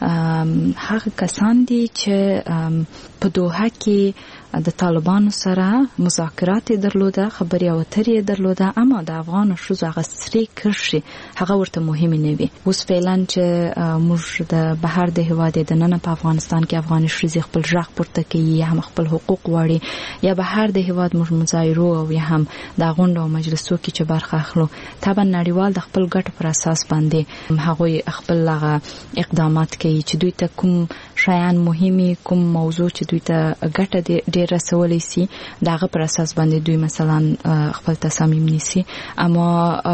هغه کسان دي چې په دوحه کې د طالبانو سره مذاکرات درلوده، خبرې اترې درلوده، اما د افغان ښځو هغه سری کرشي هغه ورته مهمه نه وي. اوس فعلا چې موږ د بهر د هواد د نن په افغانستان کې افغان ښځې خپل ژغ پورته کوي یا هم خپل حقوق غواړي یا بهر د هواد موږ مظاهرو او یا هم د غونډو او مجلسو کې چې برخه اخلو، طبعا نړیوال د خپل ګټ پر اساس باندې هغوی خپل اقدامات کوي چې دوی ته کوم شیان مهمي، کوم موضوع چې دوی ته ګټه ډیر رسولای شي دغه پر اساس باندې دوی مثلا خپل تصامیم نیسي. اما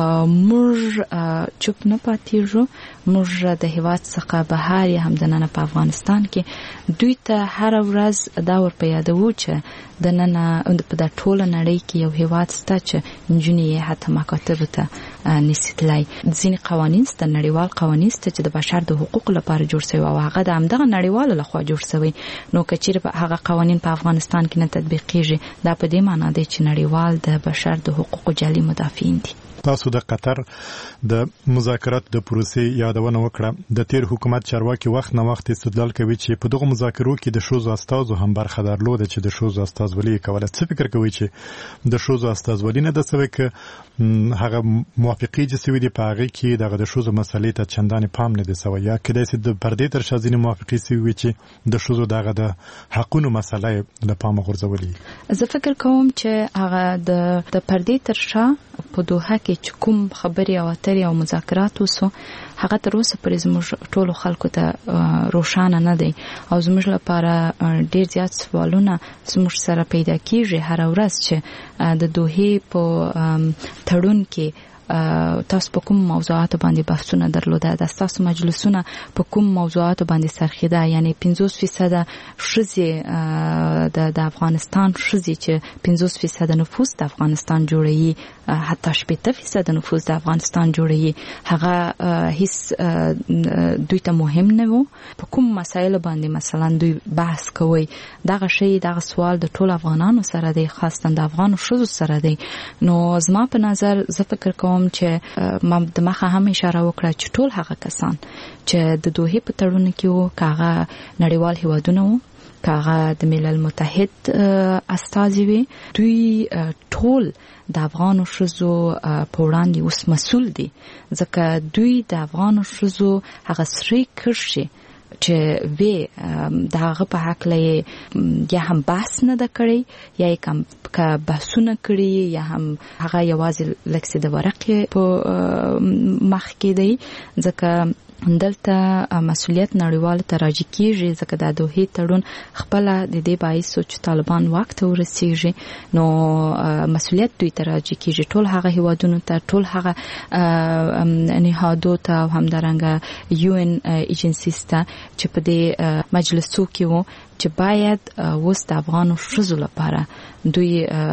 موږ چوپ نه پاتېږو، موږ د هیواد څخه بهر هم د نن په افغانستان کې دوی ته هر ورځ دا ور په یادو چې د نن په د ټوله نړۍ کې یو هیواد سته چې نجونې حتی مکاتب ته نشي تلای. ځینې قوانین سته، نړیوال قوانین سته چې د بشر د حقوقو لپاره جوړ شوی او هغه د همدغه نړیوالو لخوا جوړ شوی. نو که چیرې هغه قوانین په افغانستان کې نه تطبیقیږي دا په دې معنی دی چې نړیوال د بشر د حقوقو جعلي مدافعین دي. تاسو د قطر د مذاکرات د پروسې یادونه وکړه. د تیر حکومت چارواکي وخت نه وخت استدلال کوي چې په دغه مذاکرو کې د ښځو استازو هم برخه درلوده چې د ښځو استازولي کوله. څه فکر کوي چې د ښځو استازولي نه د سوي کې هغه موافقي چې سوي دي په هغه کې دغه د ښځو مسلې ته چندانې پام نه دی سوی یا کله چې د پردې تر شا ځینې موافقي سوي چې د ښځو دغه د حقونو مسله له پامه غورځولي؟ زه فکر کوم چې هغه د پردې تر شا په دوحه کې چې کوم خبرې او اترې او مذاکرات وسو هغه تر اوسه پرې زموږ ټولو خلکو ته روښانه نه دی او زموږ لپاره ډیر زیات سوالونه زموږ سره پیدا کیږي هر ورځ چې د دوحې په تړون کې تاسو په کوم موضوعاتو باندې بحثونه درلوده، د تاسو مجلسونه په کوم موضوعاتو باندې سرخیده، یعنی 50% ښځې د افغانستان ښځې چې 50% نفوس د افغانستان جوړوي، حتی 70% نفوس د افغانستان جوړوي، هغه هیڅ دوی ته مهم نه وو. په کوم مسایلو باندې مثلا دوی بحث کوي، دغه شی دغه سوال د ټول افغانانو سره دی، خاصه د افغانو ښځو سره دی. نو زما په نظر زه فکر کوم چې ما د مخه هم اشاره وکړه چې ټول هغه کسان چې د دوحې په تړون کې وو، کاغه نړیوال هیوادونه وو، کاغه د ملل متحد استازي وي، دوی ټول د افغانو ښځو په وړاندې اوس مسؤل دي، ځکه دوی د افغانو ښځو هغه سری کرشي چې وی دغه په حق لې یا هم بحث نه د کړی یا کوم که بحثونه کړی یا هم هغه یوازې لکه د ورقې په مخ کې دی، ځکه دلته مسؤلیت نړیوال ته راځي کیږي، ځکه د دوحې تړون خپل د دې باعث چې طالبان وخت ورسیږي نو مسؤلیت دوی ته راځي کیږي، ټول هغه هیوادونو ته، ټول هغه نهادو ته او همدارنګه UN ایجنسیز ته چې په دې مجلسو کې وو چې باید اوس د افغانو ښځو لپاره دوی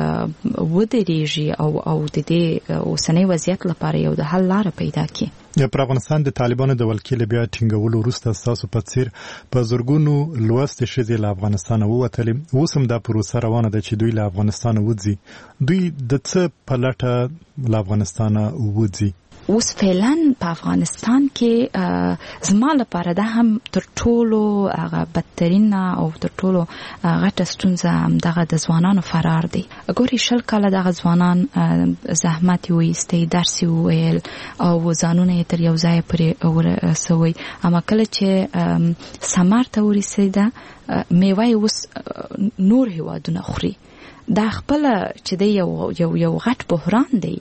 ودرېږي او د دې اوسنۍ وضعیت لپاره یو د حل لاره پیدا کړي. پر افغانستان د طالبانو د ولکې له بیا ټینګولو وروسته ستاسو په څیر په زرګونو لوستې ښځې له افغانستانه ووتلې، اوس هم دا پروسه روانه ده چې دوی له افغانستانه وځي. دوی د څه په لټه له افغانستانه وځي؟ اوس فعلا په افغانستان کې زما لپاره دا هم تر ټولو هغه بدترین او تر ټولو غټه ستونزه دغه د ځوانانو فرار دی. ګوري 20 کاله دغه ځوانان زحمت وایستی، درس ویل او ځانونه یې تر یو ځای پرې ورسوي، اما کله چې ثمر ته ورسېده میوه اوس نور هیوادونه خوري. دا خپل چې دی یو غټ بحران دی،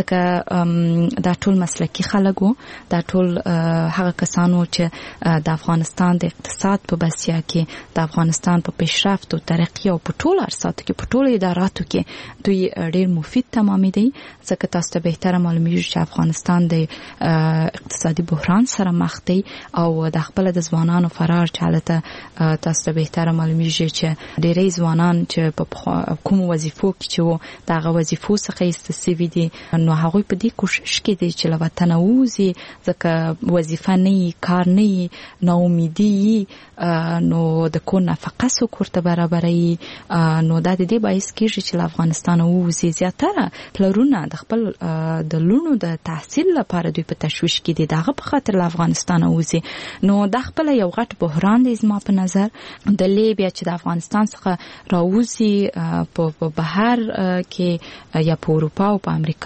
ځکه دا ټول مسلکی خلک وو، دا ټول هغه کسانو چې د افغانستان د اقتصاد په بسیا کې، د افغانستان په پیشرفت او ترقی او په ټول ارساتو کې، په ټول اداراتو کې دوی ډیر مفید تمامي دي، ځکه تاسو ته بهتره معلومیږي چې افغانستان د اقتصادي بحران سره مخ دی او د خپل د ځوانانو فرار چالته تاسو ته بهتره معلومیږي چې ډیری ځوانان چې په کوم وظیفو کې چې دغه وظیفو څخه استسوي دي نو هغه په دې کوشش کې دي چې له وطن ووزي ځکه وظیفه نه کار نه نو امیدي نو د کو نفقه سو کوړه برابرې نو د دې باعث کېږي چې له افغانستان ووزي زیاتره پلرونه د خپل د لونو د تحصیل لپاره دوی په تشویش کې دي دغه په خاطر له افغانستان ووزي نو د خپل یو غټ بحران دی زما په نظر د لیبیا چې د افغانستان څخه راوځي په بهر کې یا په اروپا او په امریکا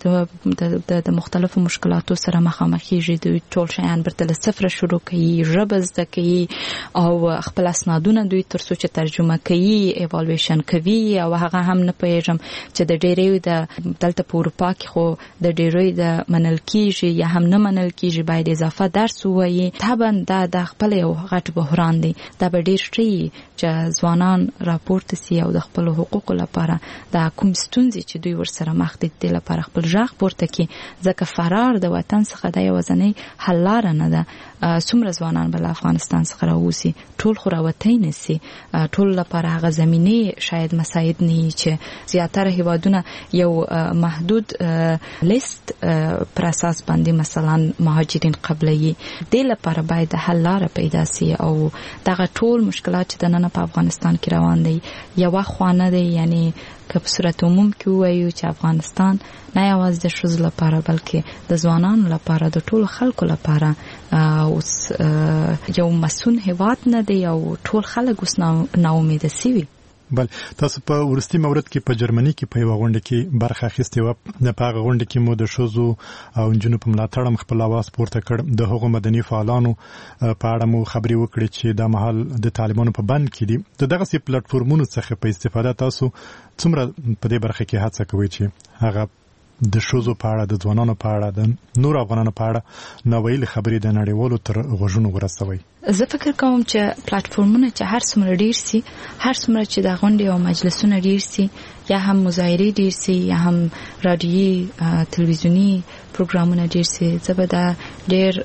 کې د مختلفو مشکلاتو سره مخامخېږي دوی ټول شیان برته له صفر شروع کوي ژبه زده کوي او خپل اسنادونه دوی تر څو چې ترجمه کوي ایوالویشن کوي او هغه هم نه پېژم چې د ډېرې د دلته په اروپا کې خو د ډېرې د منل کېږي یا هم نه منل کېږي باید اضافه درس ووایي طبعا دا د خپل یو غټ بحران دی دا به ډېر شي چې ځوانان راپورته سي او د خپل حقوقو لپاره د کوم ستونزې چې دوی ورسره مخ دي د لپاره خپل ژغ پورته کړي ځکه فرار د وطن څخه د یوازینۍ حل لاره نه ده څومره ځوانان بل افغانستان څخه راوځي ټول خو راوتی نه سي ټول لپاره هغه زمینه شاید مساعد نه چې زیاتره هیوادونه یو محدود لیست پر اساس باندې مثلا مهاجرین قبلي د لپاره باید حل لاره پیدا سي او دغه ټول مشکلات چې د نن په افغانستان کې روان دي یو خوانه دي یعنی که په صورت عموم کې وایو چې افغانستان نه یوازې د ښځو لپاره بلکې د ځوانانو لپاره د ټولو خلکو لپاره اوس یو مسون هیواد نه دی او ټول خلک اوس ناامیده سوي بل تاسو په ورستي مورد کې په جرمني کې په یو غونډه کې برخه اخیستې و د پاغه غونډه کې مو د شوزو او جنونو په ملاتړ خپل आवाज پورته کړ د هغو مدني فعالانو په اړه مو خبري وکړې چې د محل د طالبانو په بند کې دي دغه سي پلیټ فارمونو څخه په استفاده تاسو څومره په دې برخه کې هڅه کوي چې هغه د شوزو په اړه د ځوانانو په اړه د نور افغانانو په اړه نو ویل خبرې د نړیوالو تر غوږونو ورسوي زه فکر کوم چې پلیټ فارمونه چې هر څومره ډیر سي هر څومره چې د غونډې او مجلسونه ډیر سي یا هم مظاهرې ډیر سي یا هم رادیوي تلویزیونی پروګرامونه ډیر سي زبدا ډیر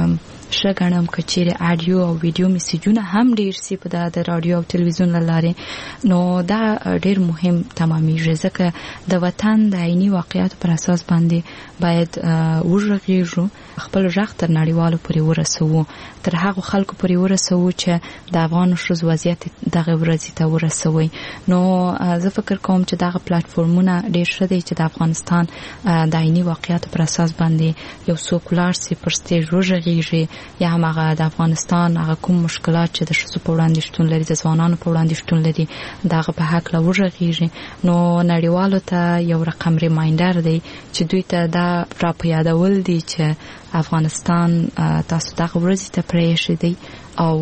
شګنم کچېره اډیو او ویډیو میسجونه هم ډیر سي په د رادیو او تلویزیون لاره نو دا ډیر مهم تمامېږي ځکه د وطن د عیني واقعیت پر اساس باندې باید وژغېږو خپل ژغ تر نړیوالو پورې ورسوو تر هغه خلکو پورې ورسوو چې د افغان ښځو وضعیت دغه ورځې ته ورسوي نو زه فکر کوم چې دغه پلیټ فارمونه ډیر ښه دي چې د افغانستان د عیني واقعیت پر اساس باندې یو څوک لاړ سي پر سټیج وژغېږي یا هم هغه د افغانستان هغه کوم مشکلات چې د ښځو په وړاندې شتون لري د ځوانانو په وړاندې شتون لري دغه په حق لا وژغېږي نو نړیوالو ته یو رقم ریمایندر دی چې دوی ته دا را په یادول دي چې افغانستان تاسو دغه ورځې ته پرېښی دی او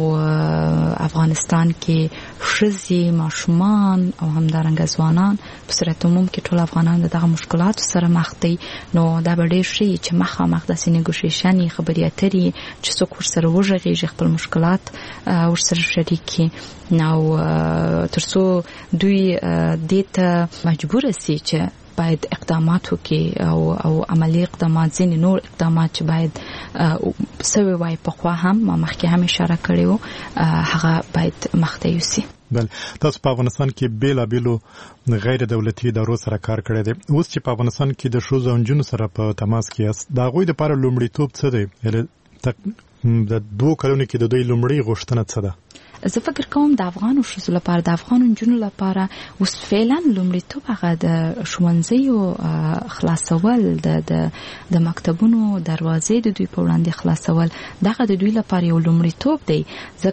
افغانستان کې ښځې ماشومان او همدارنګه ځوانان په صورت عموم کې ټول افغانان دغه مشکلاتو سره مخ دي نو دا به ډېر ښه چې مخامخ داسې نیګوشیشن خبرې اترې چې څوک ورسره وغږېږي خپل مشکلات ورسره شریک کړي او تر څو دوی دې ته مجبور سي چې باید اقدامات وکړي او عملی اقدامات ځینې نور اقدامات چې باید سوي وای په خوا هم ما مخکې هم اشاره کړې و هغه باید مخته یوسي بل تاسو په افغانستان کې بیلابیلو غیر دولتي ادارو سره کار کړی دی اوس چې په افغانستان کې د ښځو او نجونو سره په تماس کې یاست د هغوی لپاره لومړیتوب څه دی د 2 کلونو کې د دوی لومړی غوښتنه څه ده زه فکر کوم د افغانو ښځو لپاره د افغانو نجونو لپاره اوس فعلا لومړیتوب هغه د ښوونځیو خلاصول د مکتبونو دروازې د دوی په وړاندې خلاصول دغه د دوی لپاره یو لومړیتوب دی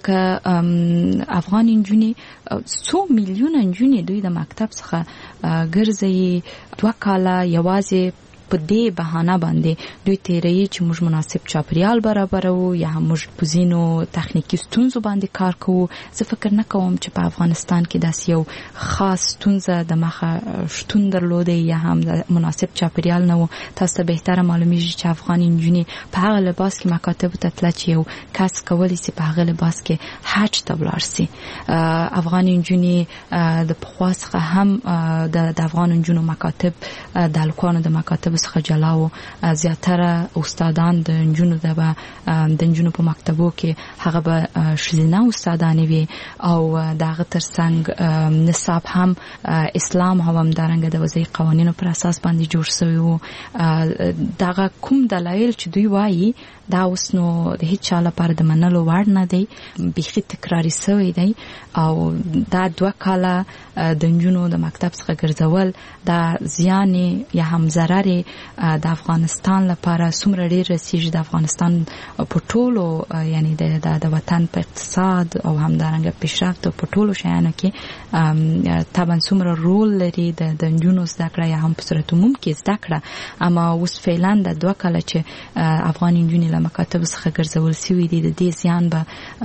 ځکه افغان نجونې 100 میلیونه نجونې دوی د مکتب څخه ګرځي 2 کاله یوازې په دې بهانه باندې دوی تیرې چې موږ مناسب چاپریال برابرو یا موږ په ځینو تخنیکی ستونزو باندې کار کوو زه فکر نه کوم چې په افغانستان کې داسې یو خاص ستونزه د مخه شتون درلوده یا هم د مناسب چاپریال نه و تاسو ته بهتره معلومیږي چې افغان نجونې په هغه لباس کې مکاتب ته تلل چې یو کس کولی سي په هغه لباس کې حج ته ولاړ سي افغان نجونې د پخوا څخه هم د افغان نجونو مکاتب د الکوانو د مکاتب څخه جلا و. زیاتره استادان د نجونو په مکتبو کې هغه به ښځینه استادانې وي او دغه ترڅنګ نصاب هم اسلام هم همدارنګه د وضعي قوانینو پر اساس باندې جوړ شوی و. دغه کوم دلایل چې دوی وایي دا اوس نو د هیڅ چا لپاره د منلو وړ نه دی، بیخي تکراري شوی دی او دا 2 کاله د نجونو د مکتب څخه ګرځول دا زیان یا هم ضرر د افغانستان لپاره څومره ډیر رسیږي، د افغانستان په ټولو یعنی د وطن په اقتصاد او همدارنګه پیشرفت په ټولو شیانو کې طبعا څومره رول لري د نجونو زده کړه یا هم په صورت عموم کې زده کړه. اما اوس فعلا د 2 کاله چې افغان نجونې له مکاتب څخه ګرځول شوي دي د دې زیان به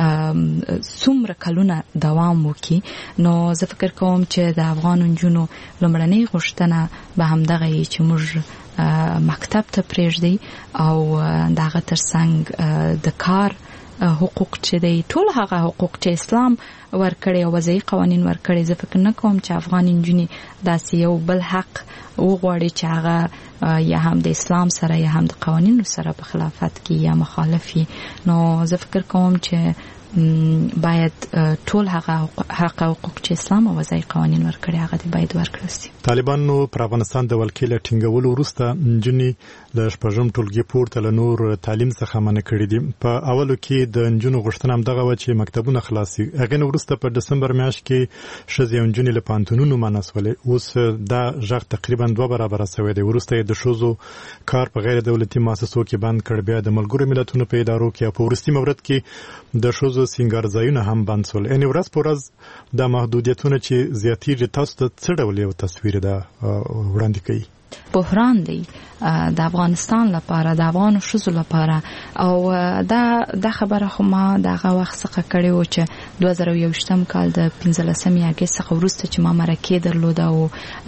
څومره کلونه دوام وکړي. نو زه فکر کوم چې د افغان نجونو لومړنۍ غوښتنه به همدغه وي چې موږ مکتب ته پرېږدي او دغه ترڅنګ د کار حقوق چې دی ټول هغه حقوق چې اسلام ورکړي او وضعي قوانین ورکړي. زه فکر نه کوم چې افغان نجونې داسې یو بل حق وغواړي چې هغه یا هم د اسلام سره یا هم د قوانینو سره په خلافت کې یا مخالفي. نو زه فکر کوم چې باید ټول هغه حقوق چې اسلام او وضعي قوانین ورکړي هغه دې باید ورکړل شي. طالبانو پر افغانستان د ولکې له ټینګولو وروسته نجونې د شپږم ټولګي پورته له نور تعلیم څخه منع کړي دي. په اولو کې د نجونو غوښتنه همدغه وه چې مکتبونه خلاص شي. هغې نه وروسته په ډسمبر میاشت کې ښځې او نجونې له پوهنتونونو منع شولې. اوس دا غږ تقریبا 2 برابره شوی دی. وروسته یې د ښځو کار په غیر دولتي مؤسسو کې بند کړ، بیا د ملګرو ملتونو په ادارو کې او په وروستي مورد کې د ښځو سینګار ځایونه هم بند شول. یعنې ورځ په ورځ دا محدودیتونه چې زیاتېږي، تاسو ته څه ډول یو تصویر دا وړاندې کوي؟ بحران دی د افغانستان لپاره، د افغان ښځو لپاره. او دا خبره خو ما دغه وخت څخه کړې و چې 2021 کال د 15 اگست څخه وروسته چې ما مرکې درلوده او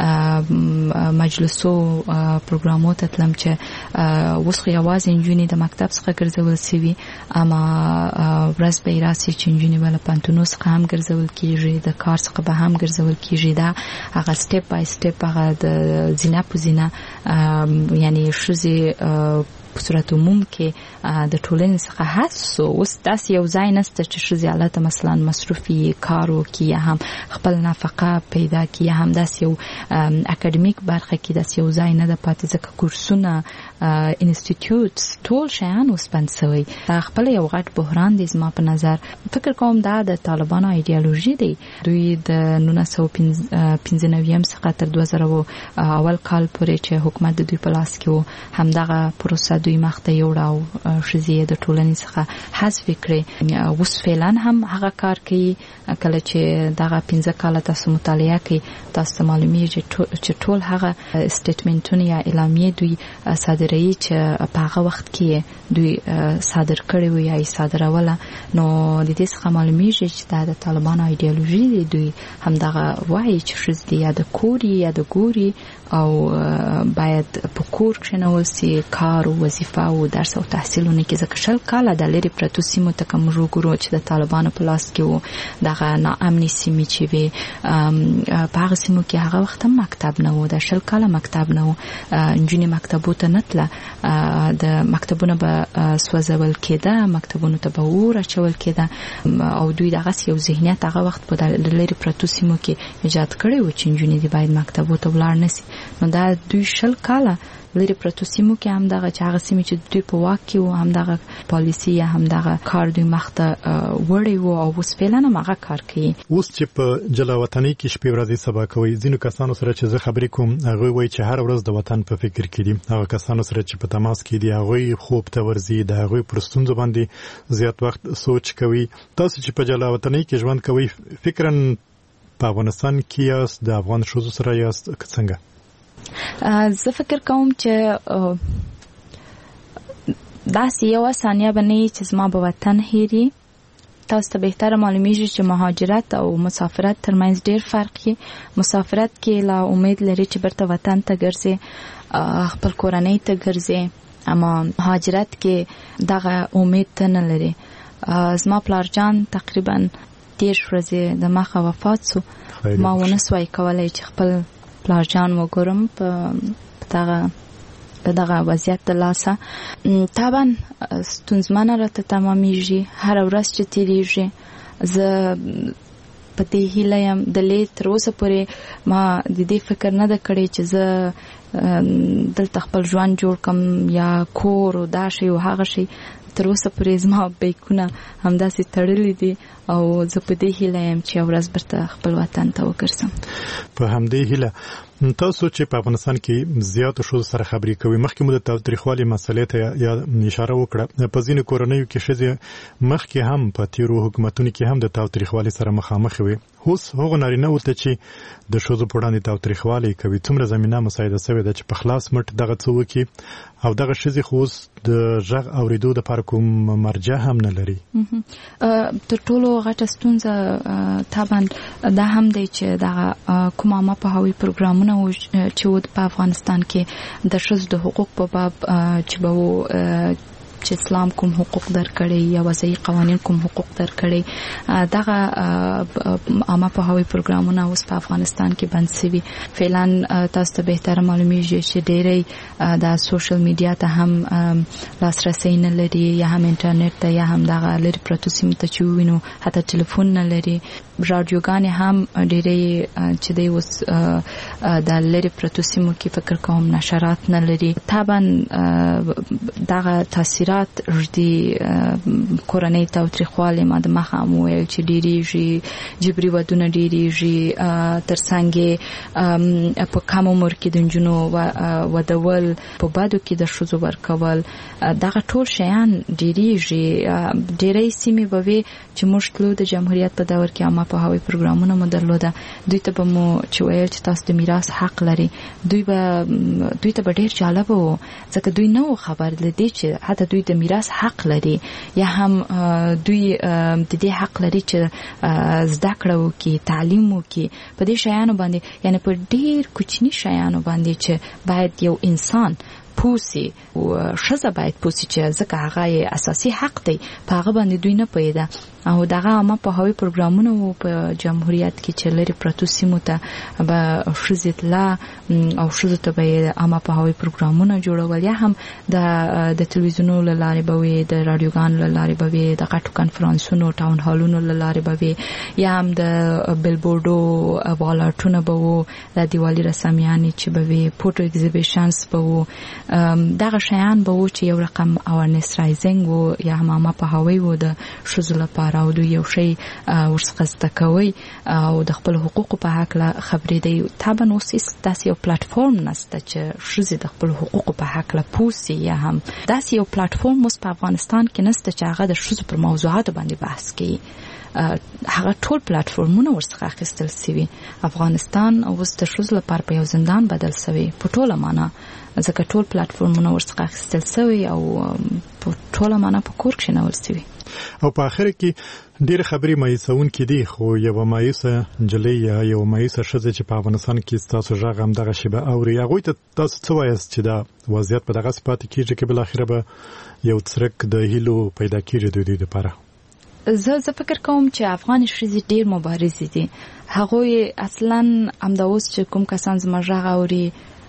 مجلسو پروګرامو ته تلم چې اوس خو یوازې نجونې د مکتب څخه ګرځول شوي، اما ورځ به راسي چې نجونې به له پوهنتونو څخه هم ګرځول کېږي، د کار څخه به هم ګرځول کېږي. دا هغه سټپ بای سټپ هغه د زینه په زینه یعنی ښځې په صورت عموم کې د ټولنې څخه حذف اوس داسې یو ځای نشته چې ښځې الته مثلا مصروفي کار وکړي یا هم خپل نفقه پیدا کړي یا هم داسې یو اکاډمیک برخه کې داسې یو ځای نه ده پاتې، ځکه کورسونه انسټیټیوټس ټول شیان اوس بند شوي. دا خپل یو غټ بحران دی. زما په نظر فکر کوم دا د طالبانو ایډیالوژي دی. دوی د 1995 څخه تر 2000 اول کال پورې چې حکومت د دوی په لاس کې و همدغه پروسه دوی مخته یوړه او ښځې د ټولنې څخه حذف کړې. اوس فعلا هم هغه کار کوي. کله چې دغه 15 کاله تاسو مطالعه کوي تاسو ته معلومیږي چې ټول هغه سټیټمنټونه یا اعلامیې دوی صادروي چې په هغه وخت کې دوی صادر کړي وي یا یې صادروله. نو د دې څخه معلومیږي چې دا د طالبانو ایډیالوژي دی. دوی همدغه وایي چې ښځې یا د کور یا د ګوري او باید په کور کښېنول سي، کار او وظیفه او درس او تحصیلونه کې. ځکه 20 کاله د لرې پرتو سیمو ته که موږ وګورو چې د طالبانو په لاس کې و دغه ناامنې سیمې چې وې په هغه سیمو کې هغه وخت هم مکتب نه و، د 20 کاله مکتب نه و. نجونې مکتبو ته نه تله، د مکتبونه به سوځول کېده، مکتبونو ته به اور اچول کېده او دوی دغسې یو ذهنیت هغه وخت په لرې پرتو سیمو کې ایجاد کړی و چې نجونې دې باید مکتبو ته ولاړ نه سي. نو دا دوی 20 کاله لري پرتو سیمو کې هم دغه چې هغه سیمې چې دوی په واک کې و هم دغه پالیسي یا هم دغه کار دوی مخته وړی و او اوس فعلا هم هغه کار کوي. اوس چې په جلا وطنۍ کې شپې ورځې سبا کوي، ځینو کسانو سره چې زه خبرې کوم هغوی وایي چې هر ورځ د وطن په فکر کې دي. هغه کسانو سره چې په تماس کې دي هغوی خوب ته ورځي، د هغوی پر ستونزو باندې زیات وخت سوچ کوي. تاسو چې په جلا وطنۍ کې ژوند کوئ فکراً په افغانستان کې یاست، د افغان ښځو سره یاست که څنګه؟ زه فکر کوم چې داسې یوه ثانیه به نه وي چې زما به وطن هېري. تاسو ته بهتره معلومیږي چې مهاجرت او مسافرت ترمنځ ډېر فرق دی. مسافرت کې لا امید لري چې برته وطن ته ګرځي، خپل کورنۍ ته ګرځي، اما مهاجرت کې دغه امید ته نه لري. زما پلارجان تقریبا 10 ورځې د مخه وفات شو. ما ونه سوای کولی چې خپل پلارجان وګورم په دغه په دغه وضعیت د لاسه طبعا ستونزمنه راته تمامیږي هر ورځ چې تیریږي زه په دې هیله یم د لې تر اوسه پورې ما د دې فکر نه ده کړی چې زه دلته خپل ژوند جوړ کم یا کور او دا شی او هغه شی تر اوسه پورې زما بیکونه همداسې تړلي دي او زه په دې هیله یم چې یو ورځ بیرته خپل وطن ته وګرځم. په همدې هیله تاسو چې په افغانستان کې زیاتو ښځو سره خبرې کوي مخکې مو د تاوتریخوالي مسلې ته یا اشاره وکړه په ځینو کورنیو کې ښځې مخکې هم په تیرو حکومتونو کې هم د تاوتریخوالي سره مخامخ وي اوس هغو نارینه ورته چې د ښځو په وړاندې تاوتریخوالی کوي څومره زمینه مساعده سوې ده چې په خلاص مټ دغه څه وکړي او دغه ښځې خو اوس د غږ اورېدو دپاره کوم مرجع هم نه لري. تر ټولو غټه ستونزه طبعا دا هم دی چې دغه کوم عامه پوهاوي پروګرامونه چې په افغانستان کې د ښځو د حقوق په باب چې به چې اسلام کوم حقوق درکړي یا وضعي قوانین کوم حقوق درکړي دغه عامه پوهاوي پروګرامونه اوس په افغانستان کې بند شوي. فعلا تاسو ته بهتره معلومیږي چې ډېری د سوشل میډیا ته هم لاسرسی نه لري یا هم انټرنیټ ته یا هم دغه لري پرتو سیمو ته چې ووینو حتی ټلیفون نه لري. راډیوګانې هم ډېری چې دی اوس د لري پرتو سیمو کې فکر کوم نشرات نه لري. طبعا دغه تاثیرات ردی کورنۍ تاوتریخوالی ما د مخه هم وویل چې ډېریږي جبري ودونه ډېریږي ترڅنګ په کم عمر کې د نجونو ودول په بدو کې د ښځو ورکول دغه ټول شیان ډېریږي. ډېری سیمې به وي چې موږ تلو د جمهوریت په دور کې عامه پوهاوي پروګرامونه مو درلوده دوی ته به مو چې ویل چې تاسو د میراث حق لري دوی ته به ډېر جالبه و ځکه دوی نه و خبر له دې چې حتی دوی د میراث حق لري یا هم دوی د دې حق لري چې زده کړه وکړي تعلیم وکړي په دې شیانو باندې یعنی په ډېر کوچني شیانو باندې چې باید یو انسان پوسی او ښځه باید پوسی چې ځکه هغه اساسي حق دی په هغه باندې دوی نه پوهېده او دغه عامه پوهاوي پروګرامونه په جمهوریت کې چې لري پرتو سیمو ته به ښځې تله او ښځو ته به عامه پوهاوي پروګرامونه جوړول یا هم د تلویزیونو له لارې به وي د راډیوګانو له لارې به وي د غټو کنفرانسونو ټاون هالونو له لارې به وي یا هم د بیلبورډو والاټونه به وو د دیوالي رسامیانې چې به وي فوټو ایگزیبیشنز به وو دغه شیان به وو چې یو رقم اورنس رایزینګ وو یا هم عامه پوهاوی وو د ښځو لپاره او دوی یو شی ورڅخه زده کوي او د خپل حقوقو په هکله خبرېدی. طبعا اوس داسې یو پلیټفارم نشته چې ښځې د خپل حقوقو په هکله پوسي یا هم داسې یو پلیټفارم اوس په افغانستان کې نشته چې هغه د ښځو پر موضوعاتو باندې بحث کوي. هغه ټول پلیټفارمونه ورڅخه اخیستل شوي. افغانستان اوس د ښځو لپاره په یو زندان بدل شوی په ټوله معنا ځکه ټول پلیټفارمونه ورڅخه اخیستل شوي او په ټوله معنا په کور کښېنول شوي. او په اخر کې ډېر خبرې مایوسونکې دي خو یوه مایوسه نجلۍ یا یوه مایوسه ښځه چې په افغانستان کې ستاسو غږ همدغه شیبه اوري هغوی ته تاسو څه وایاست چې دا وضعیت په دغسې پاتې کېږي چې بالاخره به یو څرک د هیلو پیدا کېږي د دوی دپاره؟ زه فکر کوم چې افغان ښځې ډېر مبارزې دي. هغوی اصلا همدا اوس چې کوم کسان زما غږ اوري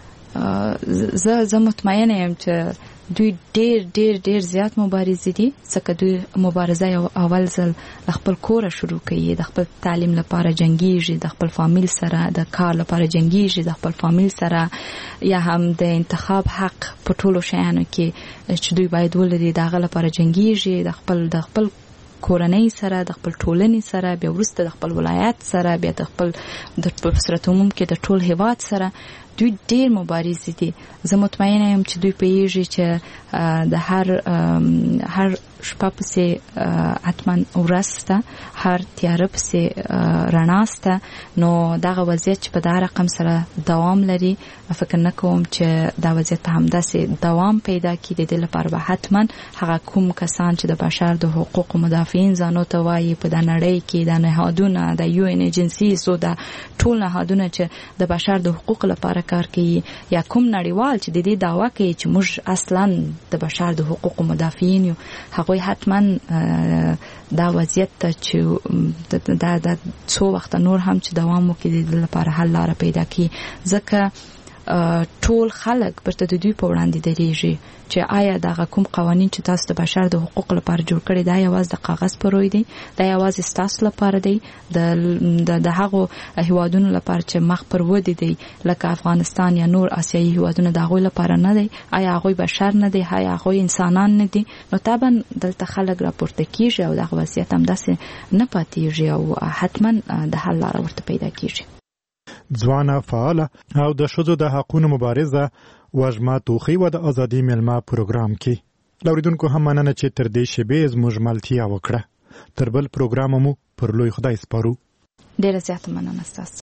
زه مطمئنه یم چې دوی ډېر ډېر ډېر زیات مبارزې دي ځکه دوی مبارزه یو اول ځل د خپل کوره شروع کوي د خپل تعلیم لپاره جنګیږي د خپل فامیل سره د کار لپاره جنګیږي د خپل فامیل سره یا هم د انتخاب حق په ټولو شیانو کې چې دوی باید ولري د هغه لپاره جنګیږي د خپل کورنۍ سره د خپل ټولنې سره بیا وروسته د خپل ولایت سره بیا د خپل په صورت عموم کې د ټول هیواد سره دوی ډېر مبارزې دي. زه مطمئنه یم چې دوی پوهیږي چې د هر شپه پسې حتما ورځ شته هر تیاره پسې رڼا شته نو دغه وضعیت چې په دا رقم سره دوام لري فکر نه کوم چې دا وضعیت په همداسې دوام پیدا کړي. د دې لپاره به حتما هغه کوم کسان چې د بشر د حقوقو مدافعین ځانو ته وایي په د نړۍ کې د نهادونه د یو ان ایجنسیز او د ټول نهادونه چې د بشر د حقوقو لپاره کار کوي یا کوم نړیوال چې د دې دعوا کوي چې موږ اصلا د بشر د حقوقو مدافعین یو هغوی حتما دا وضعیت ته چې دا څو وخت نور هم چې دوام وکړي د لپاره حل لاره پیدا کړي ځکه ټول خلک برته د دوی په وړاندې درېږي چې آیا دغه کوم قوانین چې تاسو د بشر د حقوق لپاره جوړ کړي دا یوازې د کاغذ پر روی دی دا یوازې ستاسو لپاره دی د هغو هیوادونو لپاره چې مخ پر ودی دی لکه افغانستان یا نور آسیایي هیوادونه د هغوی لپاره نه دی آیا هغوی بشر نه دی آیا هغوی انسانان نه دي نو طبعا دلته خلک راپورته کیږي او دغه وضعیت هم داسې نه پاتېږي او حتما د حل لاره ورته پیدا کیږي. ځوانه فعاله او د ښځو د حقونو مبارزه وژمه توخی و د ازادي میلمه پروګرام کې لوریدونکو هم مننه چې تر دې شیبې زموږ ملتیا وکړه تر بل پروګرام مو پر لوی خدای سپارو. ډیره زیاته مننه ستاسو.